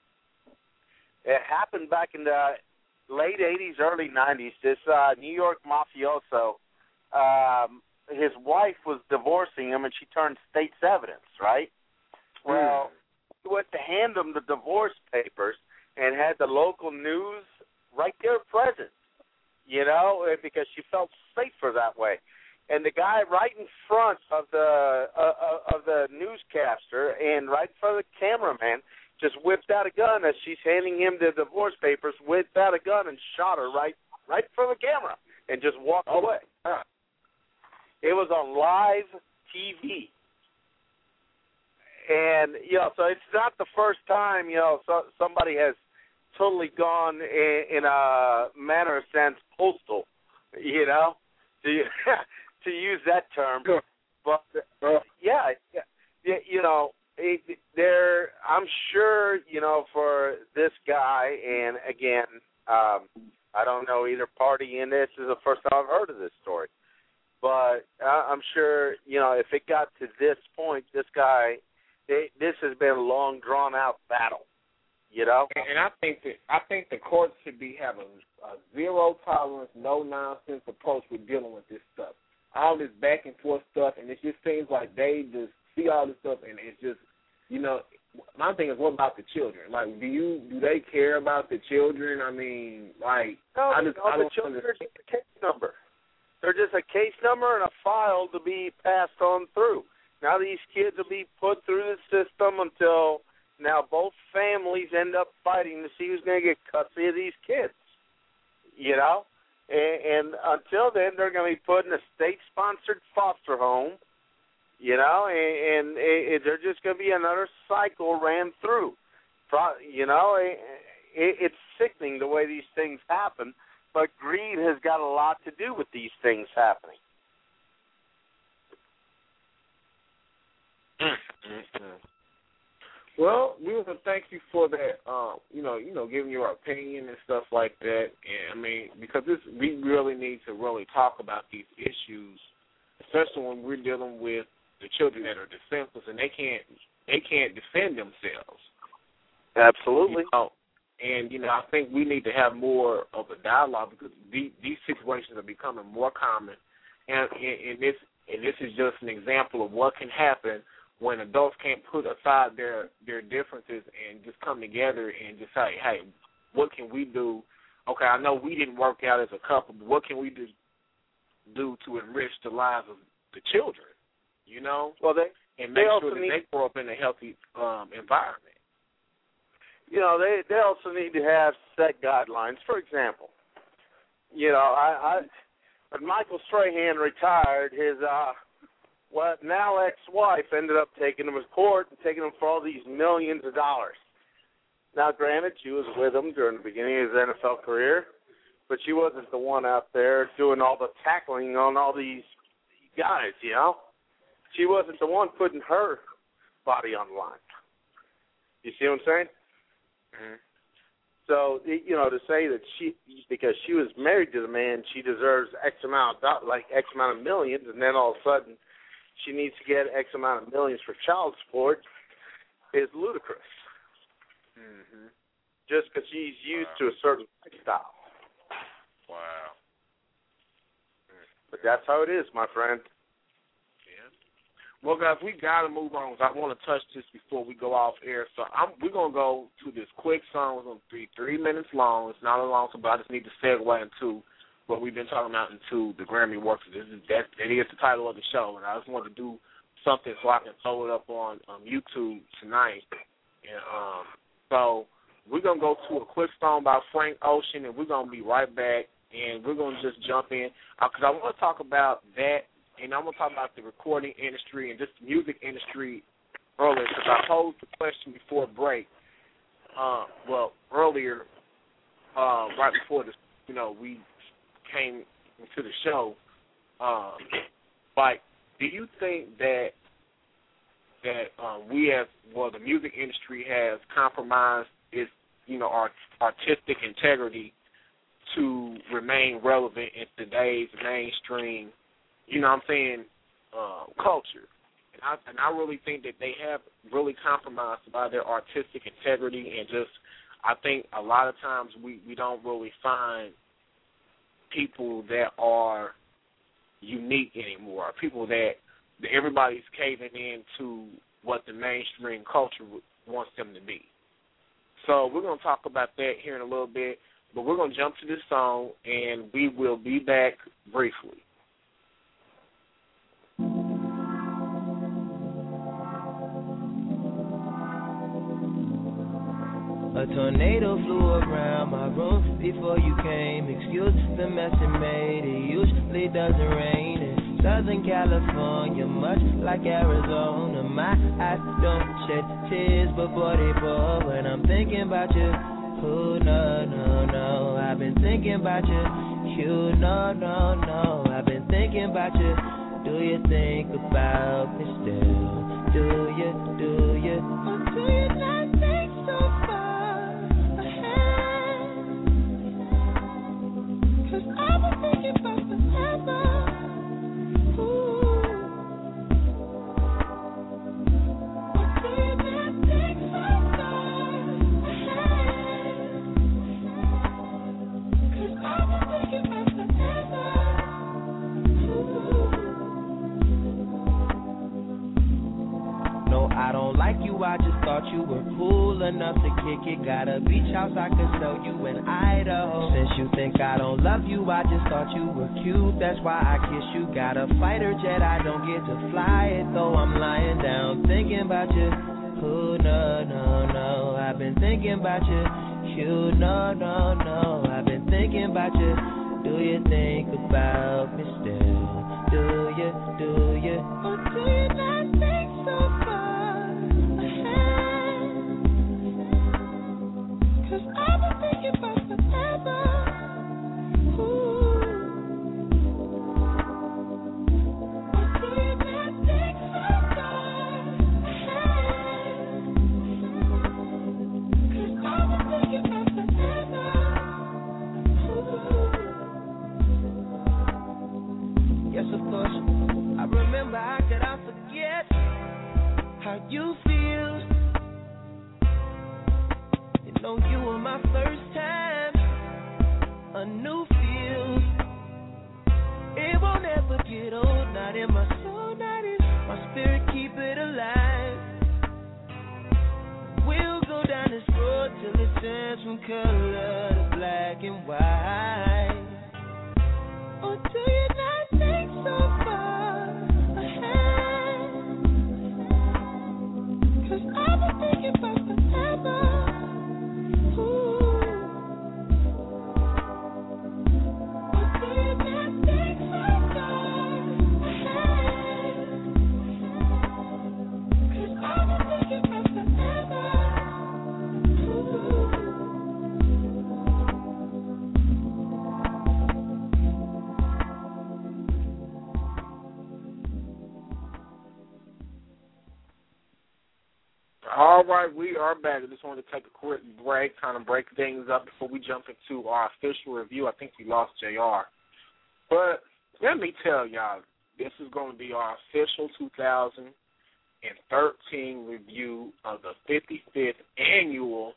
[SPEAKER 10] It happened back in the late eighties, early nineties. This uh, New York mafioso, um, his wife was divorcing him, and she turned state's evidence, right? Well, he went to hand him the divorce papers and had the local news right there present, you know, because she felt safer that way. And the guy right in front of the uh, of the newscaster and right in front of the cameraman just whipped out a gun as she's handing him the divorce papers, whipped out a gun and shot her right right in front of the camera and just walked
[SPEAKER 2] oh,
[SPEAKER 10] away.
[SPEAKER 2] God.
[SPEAKER 10] It was on live T V. And, you know, so it's not the first time, you know, so, somebody has totally gone in, in a manner of sense postal, you know, to to use that term.
[SPEAKER 2] Sure.
[SPEAKER 10] But uh, yeah, yeah, you know, it, there. I'm sure, you know, for this guy, and again, um, I don't know either party in this. This is the first time I've heard of this story, but uh, I'm sure, you know, if it got to this point, this guy, it, this has been a long, drawn out battle. You know,
[SPEAKER 2] and, and I think that I think the courts should be having a zero tolerance, no nonsense approach with dealing with this stuff. All this back and forth stuff, and it just seems like they just see all this stuff, and it's just, you know, my thing is, what about the children? Like, do you do they care about the children? I mean, like,
[SPEAKER 10] no,
[SPEAKER 2] I just
[SPEAKER 10] no,
[SPEAKER 2] I don't
[SPEAKER 10] the children are
[SPEAKER 2] understand.
[SPEAKER 10] just a case number. They're just a case number and a file to be passed on through. Now these kids will be put through the system until now both families end up fighting to see who's going to get custody of these kids. You know? And, and until then, they're going to be put in a state-sponsored foster home, you know, and, and it, they're just going to be another cycle ran through. You know, it, it's sickening the way these things happen, but greed has got a lot to do with these things happening.
[SPEAKER 2] Mm-hmm. Well, we want to thank you for that. Uh, you know, you know, giving your opinion and stuff like that. And I mean, because this, we really need to really talk about these issues, especially when we're dealing with the children that are defenseless and they can't, they can't defend themselves.
[SPEAKER 10] Absolutely.
[SPEAKER 2] You know? And you know, I think we need to have more of a dialogue because these, these situations are becoming more common, and, and, and this, and this is just an example of what can happen when adults can't put aside their, their differences and just come together and just say, hey, what can we do? Okay, I know we didn't work out as a couple, but what can we do, do to enrich the lives of the children, you know?
[SPEAKER 10] Well, they,
[SPEAKER 2] and make
[SPEAKER 10] they
[SPEAKER 2] sure that
[SPEAKER 10] need,
[SPEAKER 2] they grow up in a healthy um, environment.
[SPEAKER 10] You know, they, they also need to have set guidelines. For example, you know, I, I when Michael Strahan retired, his uh, what now ex-wife ended up taking him to court and taking him for all these millions of dollars. Now, granted, she was with him during the beginning of his N F L career, but she wasn't the one out there doing all the tackling on all these guys, you know? She wasn't the one putting her body on the line. You see what I'm saying?
[SPEAKER 2] Mm-hmm.
[SPEAKER 10] So, you know, to say that she, because she was married to the man, she deserves X amount of, like X amount of millions, and then all of a sudden she needs to get X amount of millions for child support is ludicrous.
[SPEAKER 2] Mm-hmm.
[SPEAKER 10] Just because she's used
[SPEAKER 2] wow.
[SPEAKER 10] to a certain lifestyle.
[SPEAKER 2] Wow.
[SPEAKER 10] But that's how it is, my friend.
[SPEAKER 2] Yeah. Well, guys, we got to move on. I want to touch this before we go off air. So I'm, we're going to go to this quick song. It's going to be three minutes long. It's not a long song, but I just need to segue into what we've been talking about into the Grammy Awards. This is, that, that is the title of the show, and I just wanted to do something so I can throw it up on um, YouTube tonight. And um, so we're going to go to a quick song by Frank Ocean, and we're going to be right back, and we're going to just jump in. Because uh, I want to talk about that, and I'm going to talk about the recording industry and just the music industry earlier, because I posed the question before break. Uh, well, earlier, uh, right before this, you know, we came into the show, um, like, do you think that that um, we have, well, the music industry has compromised its, you know, art, artistic integrity to remain relevant in today's mainstream, you know what I'm saying, uh, culture? And I, and I really think that they have really compromised by their artistic integrity, and just, I think a lot of times we, we don't really find people that are unique anymore, people that, that everybody's caving into what the mainstream culture wants them to be. So we're going to talk about that here in a little bit. But we're going to jump to this song, and we will be back briefly.
[SPEAKER 11] A tornado flew around my room before you came. Excuse the mess it made. It usually doesn't rain in Southern California, much like Arizona. My eyes don't shed tears, but boy they pour when I'm thinking about you. Oh no, no, no, I've been thinking about you. You no, no, no, I've been thinking about you. Do you think about me still? Do you, do you? Or do you not think so far? I've been thinking about forever. Ooh. What do you not think so far ahead? 'Cause I've been thinking about forever. Ooh. No, I don't like you, I just thought you were cool enough to kick it. Got a beach house I could sell you in Idaho. Since you think I don't love you, I just thought you were cute. That's why I kiss you. Got a fighter jet, I don't get to fly it, though I'm lying down thinking about you. Oh no, no, no, I've been thinking about you. You no, no, no, I've been thinking about you. Do you think about me still? Do you, do you? Or do you not think so far ahead? 'Cause I've been thinking about forever. Ooh. Or do you not think so far ahead? 'Cause I've been thinking about forever. Ooh. Yes, of course. I remember, how could I forget how you feel? You know you were my first time, a new feel. It won't ever get old, not in my soul, not in my spirit, keep it alive. We'll go down this road till it turns from color to black and white. Or do you not think so far ahead? 'Cause I've been thinking about forever. Ooh. Or do you not think so far ahead? 'Cause I've been thinking about forever. Ooh.
[SPEAKER 2] All right, we are back. I just wanted to take a quick break, kind of break things up before we jump into our official review. I think we lost J R. But let me tell y'all, this is going to be our official two thousand thirteen review of the fifty-fifth Annual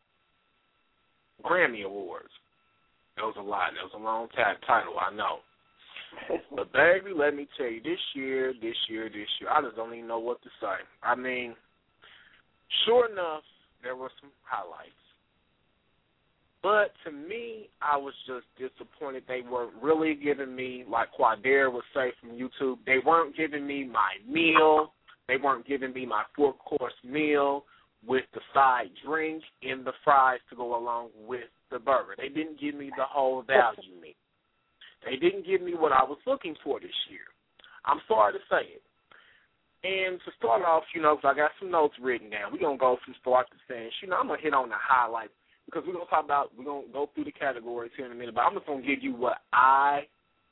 [SPEAKER 2] Grammy Awards. That was a lot. That was a long t- title, I know. But, baby, let me tell you, this year, this year, this year, I just don't even know what to say. I mean, sure enough, there were some highlights. But to me, I was just disappointed they weren't really giving me, like Quadare would say from YouTube, they weren't giving me my meal. They weren't giving me my four-course meal with the side drink and the fries to go along with the burger. They didn't give me the whole value meal. They didn't give me what I was looking for this year. I'm sorry to say it. And to start off, you know, because I got some notes written down, we're going to go from start to finish. You know, I'm going to hit on the highlights because we're going to talk about, we're going to go through the categories here in a minute, but I'm just going to give you what I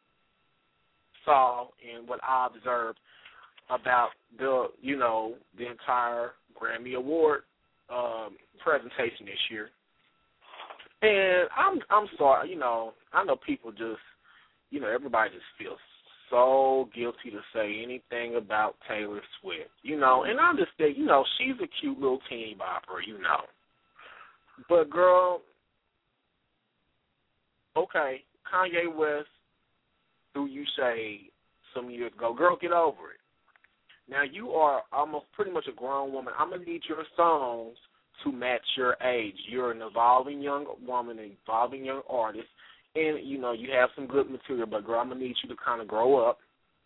[SPEAKER 2] saw and what I observed about the, you know, the entire Grammy Award um, presentation this year. And I'm I'm sorry, you know, I know people just, you know, everybody just feels so guilty to say anything about Taylor Swift, you know, and I just think, you know, she's a cute little teeny bopper, you know. But, girl, okay, Kanye West threw you shade some years ago. Girl, get over it. Now, you are almost pretty much a grown woman. I'm going to need your songs to match your age. You're an evolving young woman, an evolving young artist, and, you know, you have some good material, but, girl, I'm going to need you to kind of grow up.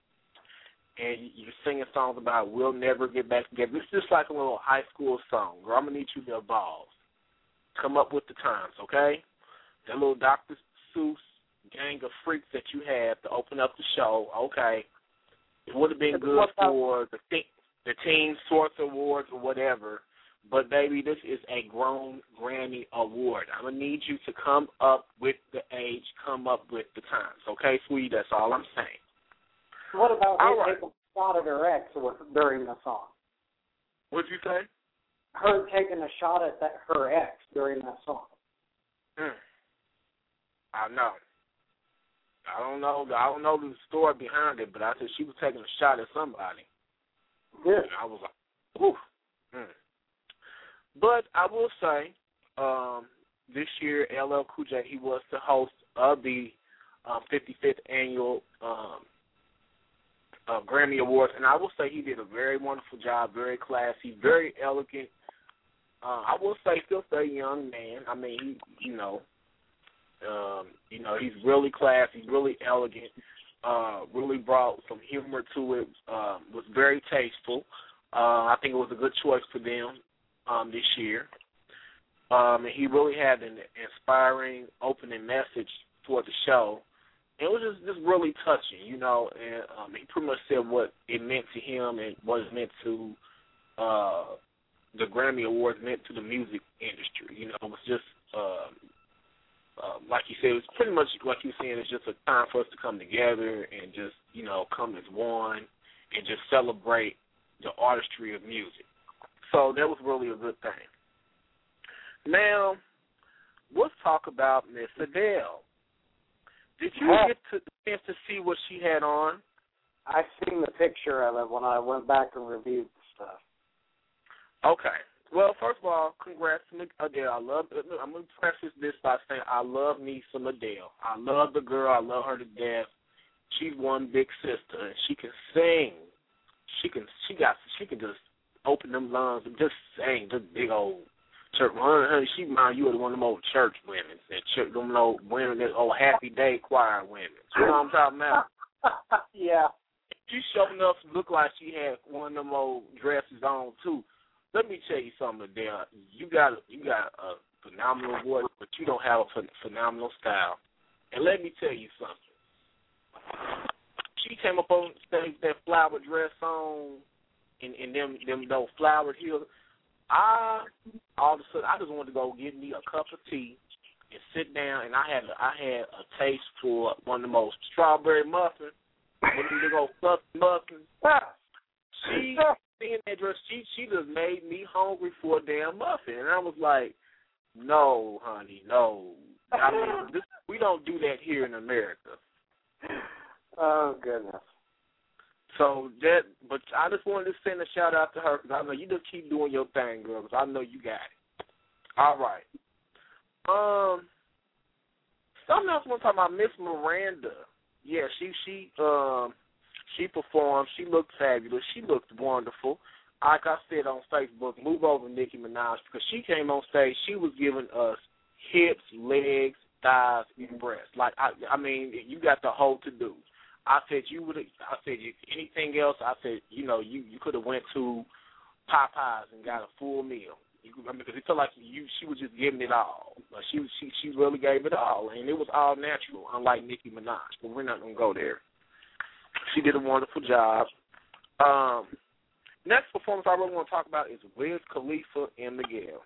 [SPEAKER 2] And you're singing songs about we'll never get back together. It's just like a little high school song. Girl, I'm going to need you to evolve. Come up with the times, okay? That little Doctor Seuss gang of freaks that you had to open up the show, okay. It would have been good for the, the Teen Source Awards or whatever. But, baby, this is a grown Grammy Award. I'm going to need you to come up with the age, come up with the times. Okay, sweetie? That's all I'm saying.
[SPEAKER 3] What about
[SPEAKER 2] all
[SPEAKER 3] her
[SPEAKER 2] right.
[SPEAKER 3] taking a shot at her ex during the song?
[SPEAKER 2] What'd you say?
[SPEAKER 3] Her taking a shot at that, her ex during that song.
[SPEAKER 2] Mm. I know. I don't know. I don't know the story behind it, but I said she was taking a shot at somebody.
[SPEAKER 3] Good.
[SPEAKER 2] And I was like, whew. Mm. But I will say, um, this year, L L Cool J, he was the host of the um, fifty-fifth annual um, uh, Grammy Awards, and I will say he did a very wonderful job, very classy, very elegant. Uh, I will say, still a young man. I mean, he, you know, um, you know, he's really classy, really elegant. Uh, really brought some humor to it. Uh, was very tasteful. Uh, I think it was a good choice for them um, this year. Um, and he really had an inspiring opening message for the show. It was just, just really touching, you know, and um, he pretty much said what it meant to him and what it meant to uh, the Grammy Awards meant to the music industry. You know, it was just, um, uh, like you said, it was pretty much like you were saying, it's just a time for us to come together and just, you know, come as one and just celebrate the artistry of music. So that was really a good thing. Now, let's talk about Miss Adele. Did you get to, the chance to see what she had on?
[SPEAKER 3] I seen the picture of it when I went back and reviewed the stuff.
[SPEAKER 2] Okay. Well, first of all, congrats to Adele. I love. I'm going to preface this by saying I love me some Adele. I love the girl. I love her to death. She's one big sister, and she can sing. She can. She got. She can just open them lungs and just sing. Just big old church. Honey, she mind you of one of them old church women. That church, them old women, that old Happy Day choir women. You know what I'm talking about?
[SPEAKER 3] Yeah.
[SPEAKER 2] She sure enough looked like she had one of them old dresses on too. Let me tell you something, Adele. You got you got a phenomenal voice, but you don't have a ph- phenomenal style. And let me tell you something. She came up on stage with that flower dress on, and, and them them those flowered heels. I all of a sudden I just wanted to go get me a cup of tea and sit down, and I had I had a taste for one of the most strawberry muffins, one of them big old fluffy muffins. She seeing that dress, she she just made me hungry for a damn muffin, and I was like, no, honey, no. I mean, this, we don't do that here in America.
[SPEAKER 3] Oh goodness.
[SPEAKER 2] So that, but I just wanted to send a shout out to her because I know you just keep doing your thing, girl. Because I know you got it. All right. Um, something else I want to talk about. Miss Miranda. Yeah, she she um she performed. She looked fabulous. She looked wonderful. Like I said on Facebook, move over Nicki Minaj, because she came on stage. She was giving us hips, legs, thighs, and breasts. Like I, I mean, you got the whole to do. I said you would. I said anything else. I said you know you, you could have went to Popeyes and got a full meal. You, I mean, because it felt like you she was just giving it all. But she she she really gave it all, and it was all natural. Unlike Nicki Minaj, but we're not gonna go there. She did a wonderful job. Um, next performance I really want to talk about is Wiz Khalifa and Miguel.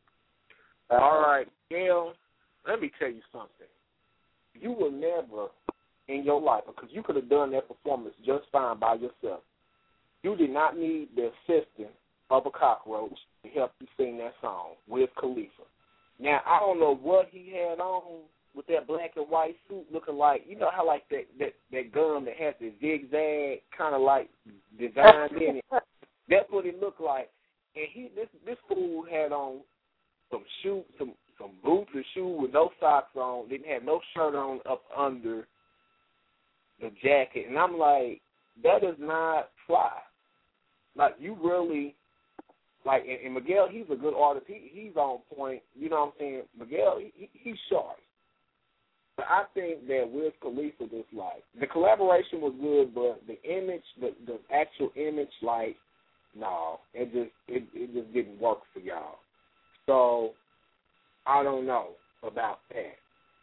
[SPEAKER 2] All right, Miguel. Let me tell you something. You will never in your life, because you could have done that performance just fine by yourself. You did not need the assistance of a cockroach to help you sing that song, Wiz Khalifa. Now, I don't know what he had on with that black and white suit looking like, you know how like that, that, that gun that has the zigzag kind of like designed in it. That's what it looked like. And he this this fool had on some shoes, some, some boots and shoes with no socks on, didn't have no shirt on up under the jacket, and I'm like, that does not fly. Like, you really Like, and, and Miguel, he's a good artist. He he's on point. You know what I'm saying? Miguel, he, he, he's sharp. But I think that Wiz Khalifa just like the collaboration was good, but the image, the the actual image, like, no, it just it it just didn't work for y'all. So I don't know about that.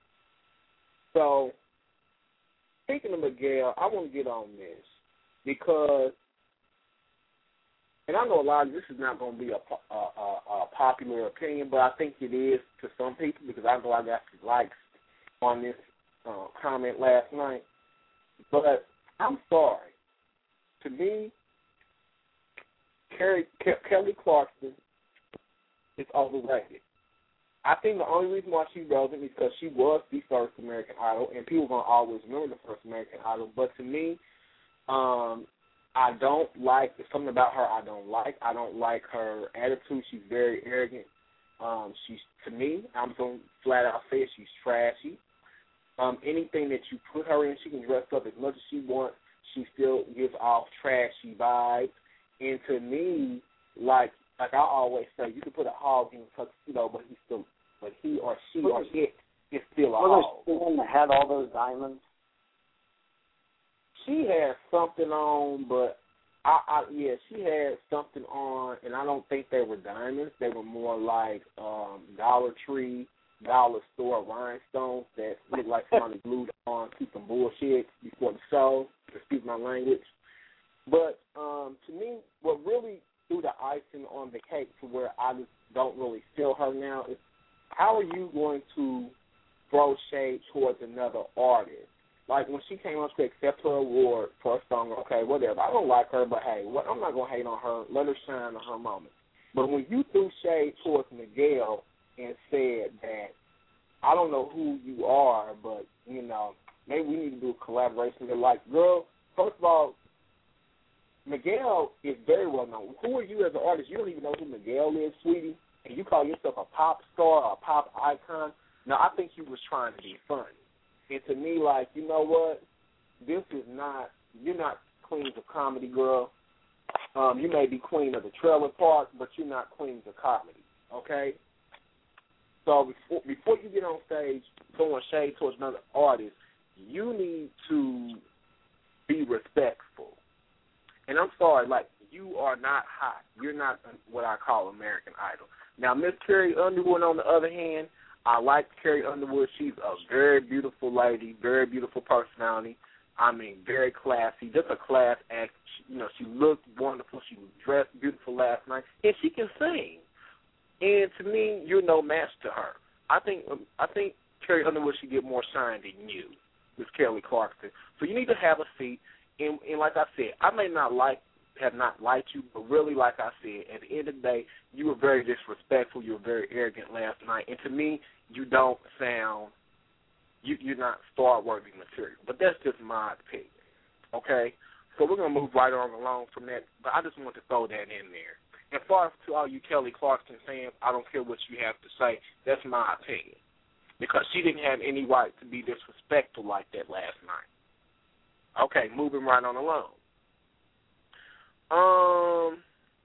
[SPEAKER 2] So speaking of Miguel, I want to get on this because, and I know a lot of this is not going to be a, a, a, a popular opinion, but I think it is to some people because I know I got some likes on this uh, comment last night. But I'm sorry. To me, Kerry, Ke- Kelly Clarkson is overrated. I think the only reason why she's relevant is because she was the first American Idol, and people are going to always remember the first American Idol. But to me, um, I don't like, there's something about her I don't like. I don't like her attitude. She's very arrogant. Um, she's, to me, I'm going to flat out say it, she's trashy. Um, anything that you put her in, she can dress up as much as she wants. She still gives off trashy vibes. And to me, like like I always say, you can put a hog in a tuxedo, but he still, but he or she or it is still a hog.
[SPEAKER 3] Was there someone that had all those diamonds?
[SPEAKER 2] She had something on, but I, I yeah, she had something on, and I don't think they were diamonds. They were more like um, Dollar Tree, dollar store rhinestones that look like somebody glued on to some bullshit before the show. Excuse my language. But um, to me, what really threw the icing on the cake to where I just don't really feel her now is how are you going to throw shade towards another artist? Like when she came up to accept her award for a song, okay, whatever. I don't like her, but hey, what, I'm not going to hate on her. Let her shine on her moment. But when you threw shade towards Miguel and said that, I don't know who you are, but, you know, maybe we need to do a collaboration. They're like, girl, first of all, Miguel is very well known. Who are you as an artist? You don't even know who Miguel is, sweetie, and you call yourself a pop star or a pop icon. Now, I think you was trying to be funny. And to me, like, you know what? This is not, you're not queen of comedy, girl. Um, you may be queen of the trailer park, but you're not queen of comedy, okay? So before, before you get on stage throwing shade towards another artist, you need to be respectful. And I'm sorry, like, you are not hot. You're not what I call American Idol. Now, Miss Carrie Underwood, on the other hand, I like Carrie Underwood. She's a very beautiful lady, very beautiful personality. I mean, very classy, just a class act. She, you know, she looked wonderful. She was dressed beautiful last night, and she can sing. And to me, you're no match to her. I think I think Carrie Underwood should get more shine than you, Miss Kelly Clarkson. So you need to have a seat. And, and like I said, I may not like have not liked you, but really, like I said, at the end of the day, you were very disrespectful. You were very arrogant last night, and to me, you don't sound you you're not star-worthy material. But that's just my opinion. Okay, so we're gonna move right on along from that. But I just want to throw that in there. And far to all you Kelly Clarkson fans, I don't care what you have to say. That's my opinion. Because she didn't have any right to be disrespectful like that last night. Okay, moving right on along. Um,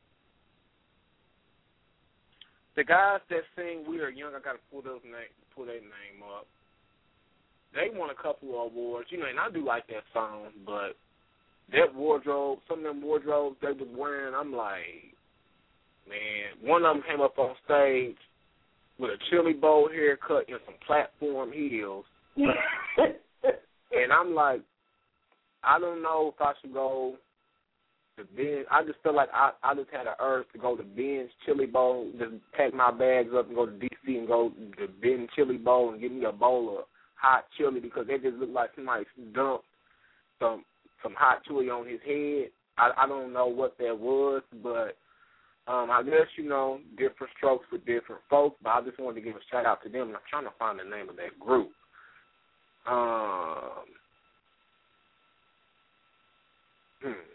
[SPEAKER 2] the guys that sing "We Are Young," I got to pull those name, pull their name up. They won a couple of awards, you know, and I do like that song, but that wardrobe, some of them wardrobes they was wearing, I'm like, man, one of them came up on stage with a chili bowl haircut and some platform heels. And I'm like, I don't know if I should go to Ben's. I just feel like I, I just had an urge to go to Ben's Chili Bowl, just pack my bags up and go to D C and go to Ben's Chili Bowl and get me a bowl of hot chili because they just look like somebody dumped some some hot chili on his head. I, I don't know what that was, but um, I guess, you know, different strokes for different folks, but I just wanted to give a shout-out to them, and I'm trying to find the name of that group. Um, hmm.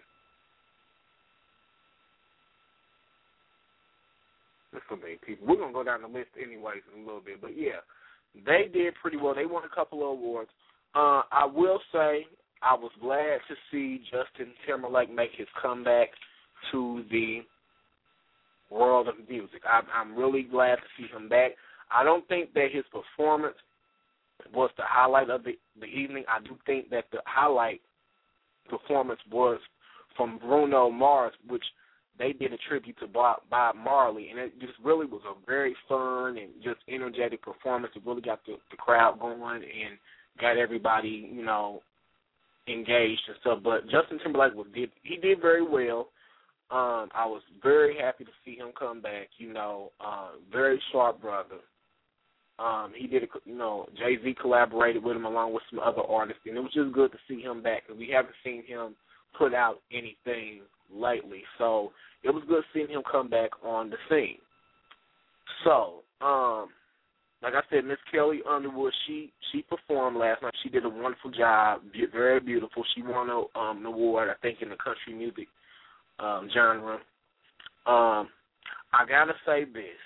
[SPEAKER 2] There's so many people. We're going to go down the list anyways in a little bit, but, yeah, they did pretty well. They won a couple of awards. Uh, I will say I was glad to see Justin Timberlake make his comeback to the world of music. I'm, I'm really glad to see him back. I don't think that his performance was the highlight of the, the evening. I do think that the highlight performance was from Bruno Mars, which they did a tribute to Bob, Bob Marley, and it just really was a very fun and just energetic performance. It really got the, the crowd going and got everybody, you know, engaged and stuff. But Justin Timberlake was did he did very well. Um, I was very happy to see him come back. You know, uh, very sharp brother. Um, he did, a, you know, Jay-Z collaborated with him along with some other artists, and it was just good to see him back because we haven't seen him put out anything lately. So it was good seeing him come back on the scene. So, um, like I said, Miss Kelly Underwood, she she performed last night. She did a wonderful job, very beautiful. She won a, um, an award, I think, in the country music um, genre. Um, I gotta say this.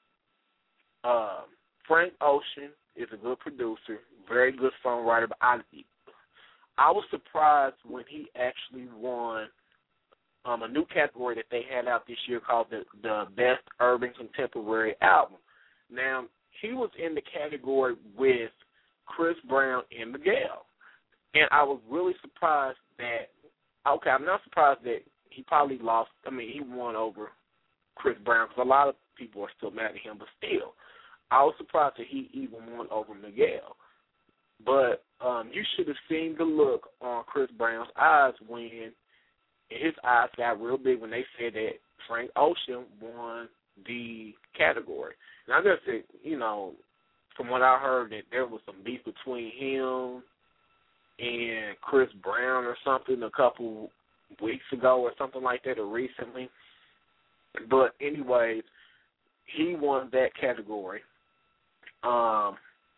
[SPEAKER 2] Um, Frank Ocean is a good producer, very good songwriter, but I, I was surprised when he actually won um, a new category that they had out this year called the, the Best Urban Contemporary Album. Now, he was in the category with Chris Brown and Miguel, and I was really surprised that, okay, I'm not surprised that he probably lost, I mean, he won over Chris Brown because a lot of people are still mad at him, but still, I was surprised that he even won over Miguel. But um, you should have seen the look on Chris Brown's eyes when his eyes got real big when they said that Frank Ocean won the category. And I guess that, you know, from what I heard, that there was some beef between him and Chris Brown or something a couple weeks ago or something like that, or recently. But anyways, he won that category. Um,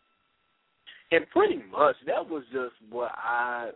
[SPEAKER 2] and pretty much that was just what I,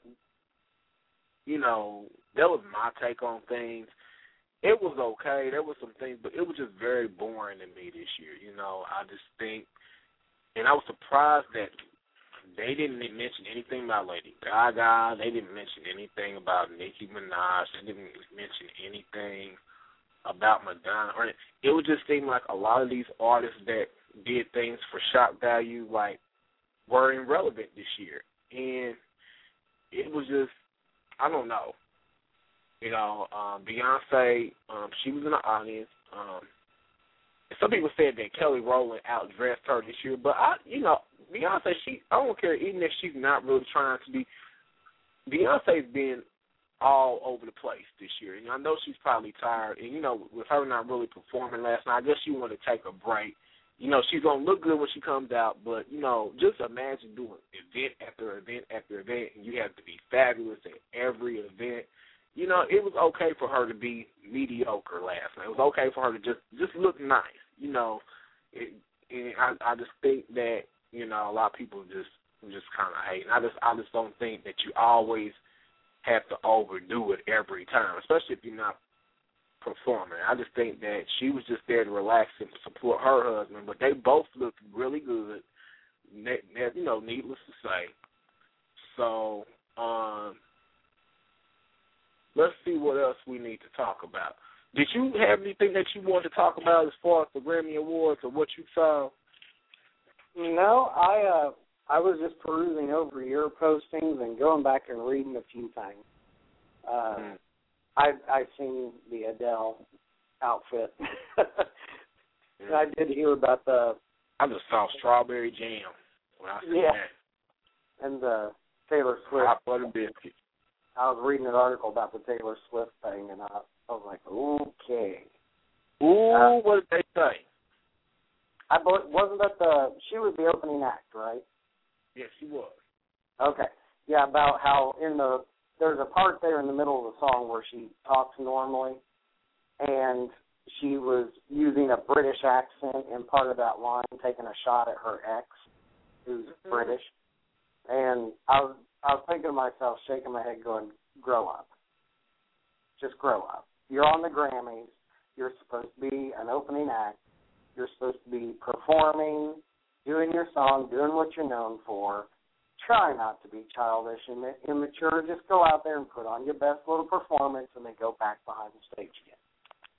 [SPEAKER 2] you know, that was my take on things. It was okay. There were some things, but it was just very boring to me this year. You know, I just think, and I was surprised that they didn't mention anything about Lady Gaga. They didn't mention anything about Nicki Minaj. They didn't mention anything about Madonna. Or it would just seem like a lot of these artists that did things for shock value, like, were irrelevant this year. And it was just, I don't know. You know, um, Beyonce, um, she was in the audience. Um, some people said that Kelly Rowland outdressed her this year, but, I, you know, Beyonce, she, I don't care, even if she's not really trying to be, Beyonce's been all over the place this year. And I know she's probably tired. And, you know, with her not really performing last night, I guess she wanted to take a break. You know, she's going to look good when she comes out, but, you know, just imagine doing event after event after event, and you have to be fabulous at every event. You know, it was okay for her to be mediocre last night. It was okay for her to just, just look nice. You know, it, and I, I just think that, you know, a lot of people just just kind of hate. And I just, I just don't think that you always have to overdo it every time, especially if you're not performing. I just think that she was just there to relax and support her husband, but they both looked really good, you know, needless to say. So, um, let's see what else we need to talk about. Did you have anything that you wanted to talk about as far as the Grammy Awards or what you saw?
[SPEAKER 3] No, I uh, I was just perusing over your postings and going back and reading a few things. Uh, mm. I I seen the Adele outfit. And I did hear about the.
[SPEAKER 2] I just saw Strawberry Jam when I seen
[SPEAKER 3] yeah,
[SPEAKER 2] that.
[SPEAKER 3] And the Taylor Swift.
[SPEAKER 2] Hot butter biscuit.
[SPEAKER 3] I was reading an article about the Taylor Swift thing, and I, I was like, okay.
[SPEAKER 2] Ooh,
[SPEAKER 3] uh,
[SPEAKER 2] what did they say?
[SPEAKER 3] I wasn't that the she was the opening act, right?
[SPEAKER 2] Yes, she was.
[SPEAKER 3] Okay, yeah, about how in the there's a part there in the middle of the song where she talks normally, and she was using a British accent in part of that line, taking a shot at her ex, who's mm-hmm. British, and I was. I was thinking to myself, shaking my head, going, grow up. Just grow up. You're on the Grammys. You're supposed to be an opening act. You're supposed to be performing, doing your song, doing what you're known for. Try not to be childish and immature. Just go out there and put on your best little performance and then go back behind the stage again.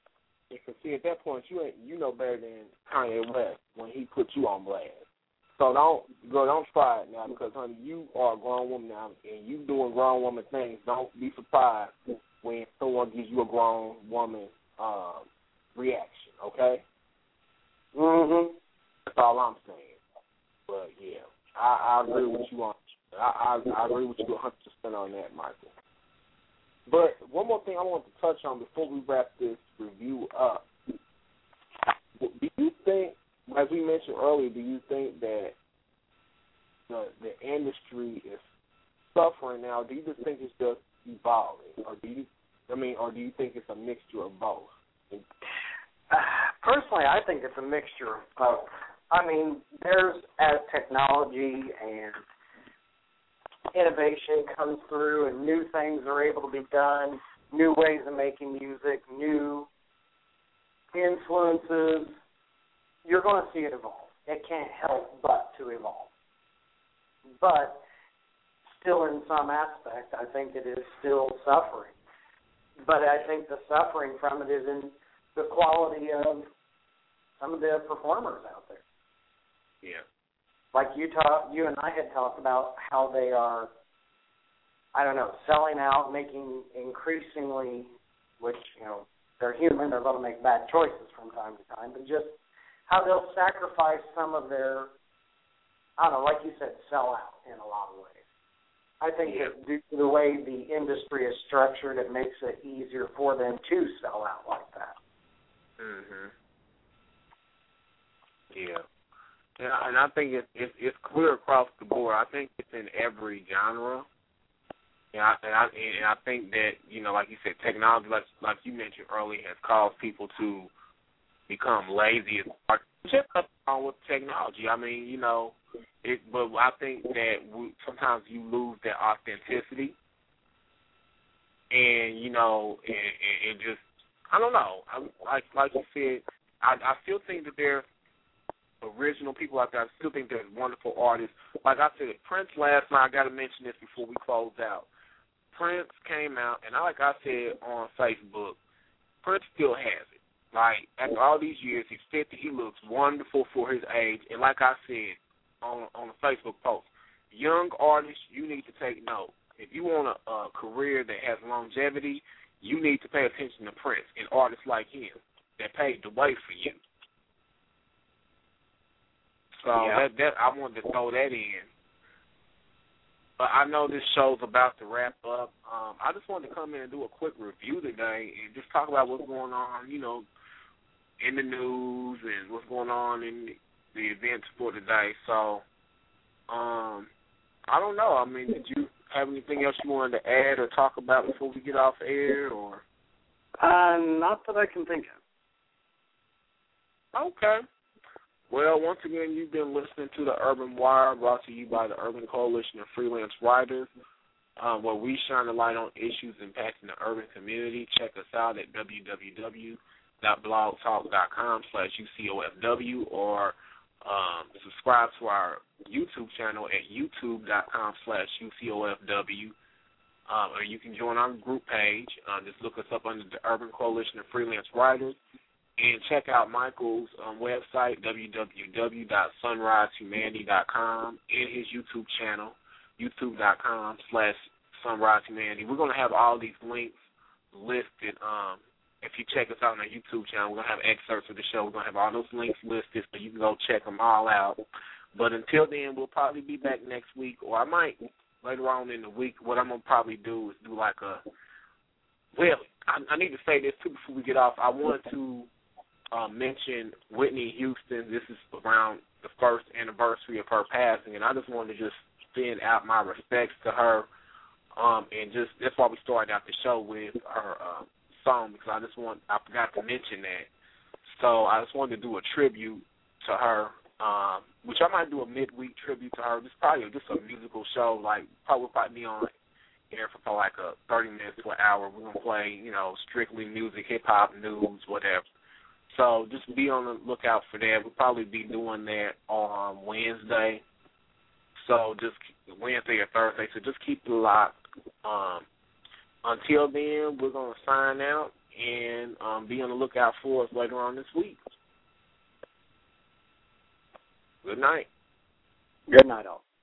[SPEAKER 2] Because see, at that point, you ain't you know better than Kanye West when he put you on blast. So don't girl, don't try it now because honey, you are a grown woman now, and you doing grown woman things. Don't be surprised when someone gives you a grown woman um, reaction. Okay.
[SPEAKER 3] Mhm.
[SPEAKER 2] That's all I'm saying. But yeah, I, I agree with you on. I, I, I agree with you one hundred percent on that, Michael. But one more thing I want to touch on before we wrap this review up. Do you think, as we mentioned earlier, do you think that the the industry is suffering now? Do you just think it's just evolving, or do you, I mean, or do you think it's a mixture of both?
[SPEAKER 3] Uh, personally, I think it's a mixture of both. I mean, there's as technology and innovation comes through and new things are able to be done, new ways of making music, new influences, you're going to see it evolve. It can't help but to evolve. But still in some aspect, I think it is still suffering. But I think the suffering from it is in the quality of some of the performers out there.
[SPEAKER 2] Yeah.
[SPEAKER 3] Like you talk, you and I had talked about how they are, I don't know, selling out, making increasingly, which, you know, they're human, they're going to make bad choices from time to time, but just how they'll sacrifice some of their, I don't know, like you said, sell out in a lot of ways. I think
[SPEAKER 2] yeah.
[SPEAKER 3] that due to the way the industry is structured, it makes it easier for them to sell out like that.
[SPEAKER 2] Mhm. Yeah. Yeah, and I think it's, it's it's clear across the board. I think it's in every genre. And I, and I and I think that, you know, like you said, technology, like like you mentioned earlier, has caused people to become lazy. Just on with technology. I mean, you know, it. But I think that we, sometimes you lose that authenticity, and you know, and, and, and just I don't know. I, like like you said, I, I still think that there's original people out there. I still think there's wonderful artists. Like I said, Prince last night, I got to mention this before we close out. Prince came out, and like I said on Facebook, Prince still has it. Like, after all these years, he's fifty. He looks wonderful for his age. And like I said on on a Facebook post, young artists, you need to take note. If you want a, a career that has longevity, you need to pay attention to Prince and artists like him that paved the way for you. So
[SPEAKER 3] yeah.
[SPEAKER 2] that, that I wanted to throw that in. But I know this show's about to wrap up. Um, I just wanted to come in and do a quick review today and just talk about what's going on, you know, in the news and what's going on in the, the events for today. So, um, I don't know. I mean, did you have anything else you wanted to add or talk about before we get off air? Or
[SPEAKER 3] uh, not that I can think
[SPEAKER 2] of. Okay. Well, once again, you've been listening to The Urban Wire, brought to you by the Urban Coalition of Freelance Writers, um, where we shine a light on issues impacting the urban community. Check us out at www.blogtalk.com slash UCOFW or um, subscribe to our YouTube channel at youtube.com slash UCOFW. Um, or you can join our group page. Uh, just look us up under the Urban Coalition of Freelance Writers. And check out Michael's um, website, w w w dot sunrise humanity dot com, and his YouTube channel, youtube.com slash sunrise humanity. We're going to have all these links listed. Um, if you check us out on our YouTube channel, we're going to have excerpts of the show. We're going to have all those links listed so you can go check them all out. But until then, we'll probably be back next week, or I might later on in the week. What I'm going to probably do is do like a, well, I, I need to say this too before we get off. I want to Uh, mention Whitney Houston. This is around the first anniversary of her passing, and I just wanted to just send out my respects to her, um, and just that's why we started out the show with her uh, song, because I just want I forgot to mention that. So I just wanted to do a tribute to her, um, which I might do a midweek tribute to her. Just probably just a musical show, like probably probably be on air for probably like a thirty minutes to an hour. We're gonna play, you know, strictly music, hip hop, news, whatever. So just be on the lookout for that. We'll probably be doing that on Wednesday. So just Wednesday or Thursday. So just keep it locked. Um, until then, we're going to sign out. and um, be on the lookout for us later on this week. Good night.
[SPEAKER 10] Good night, all.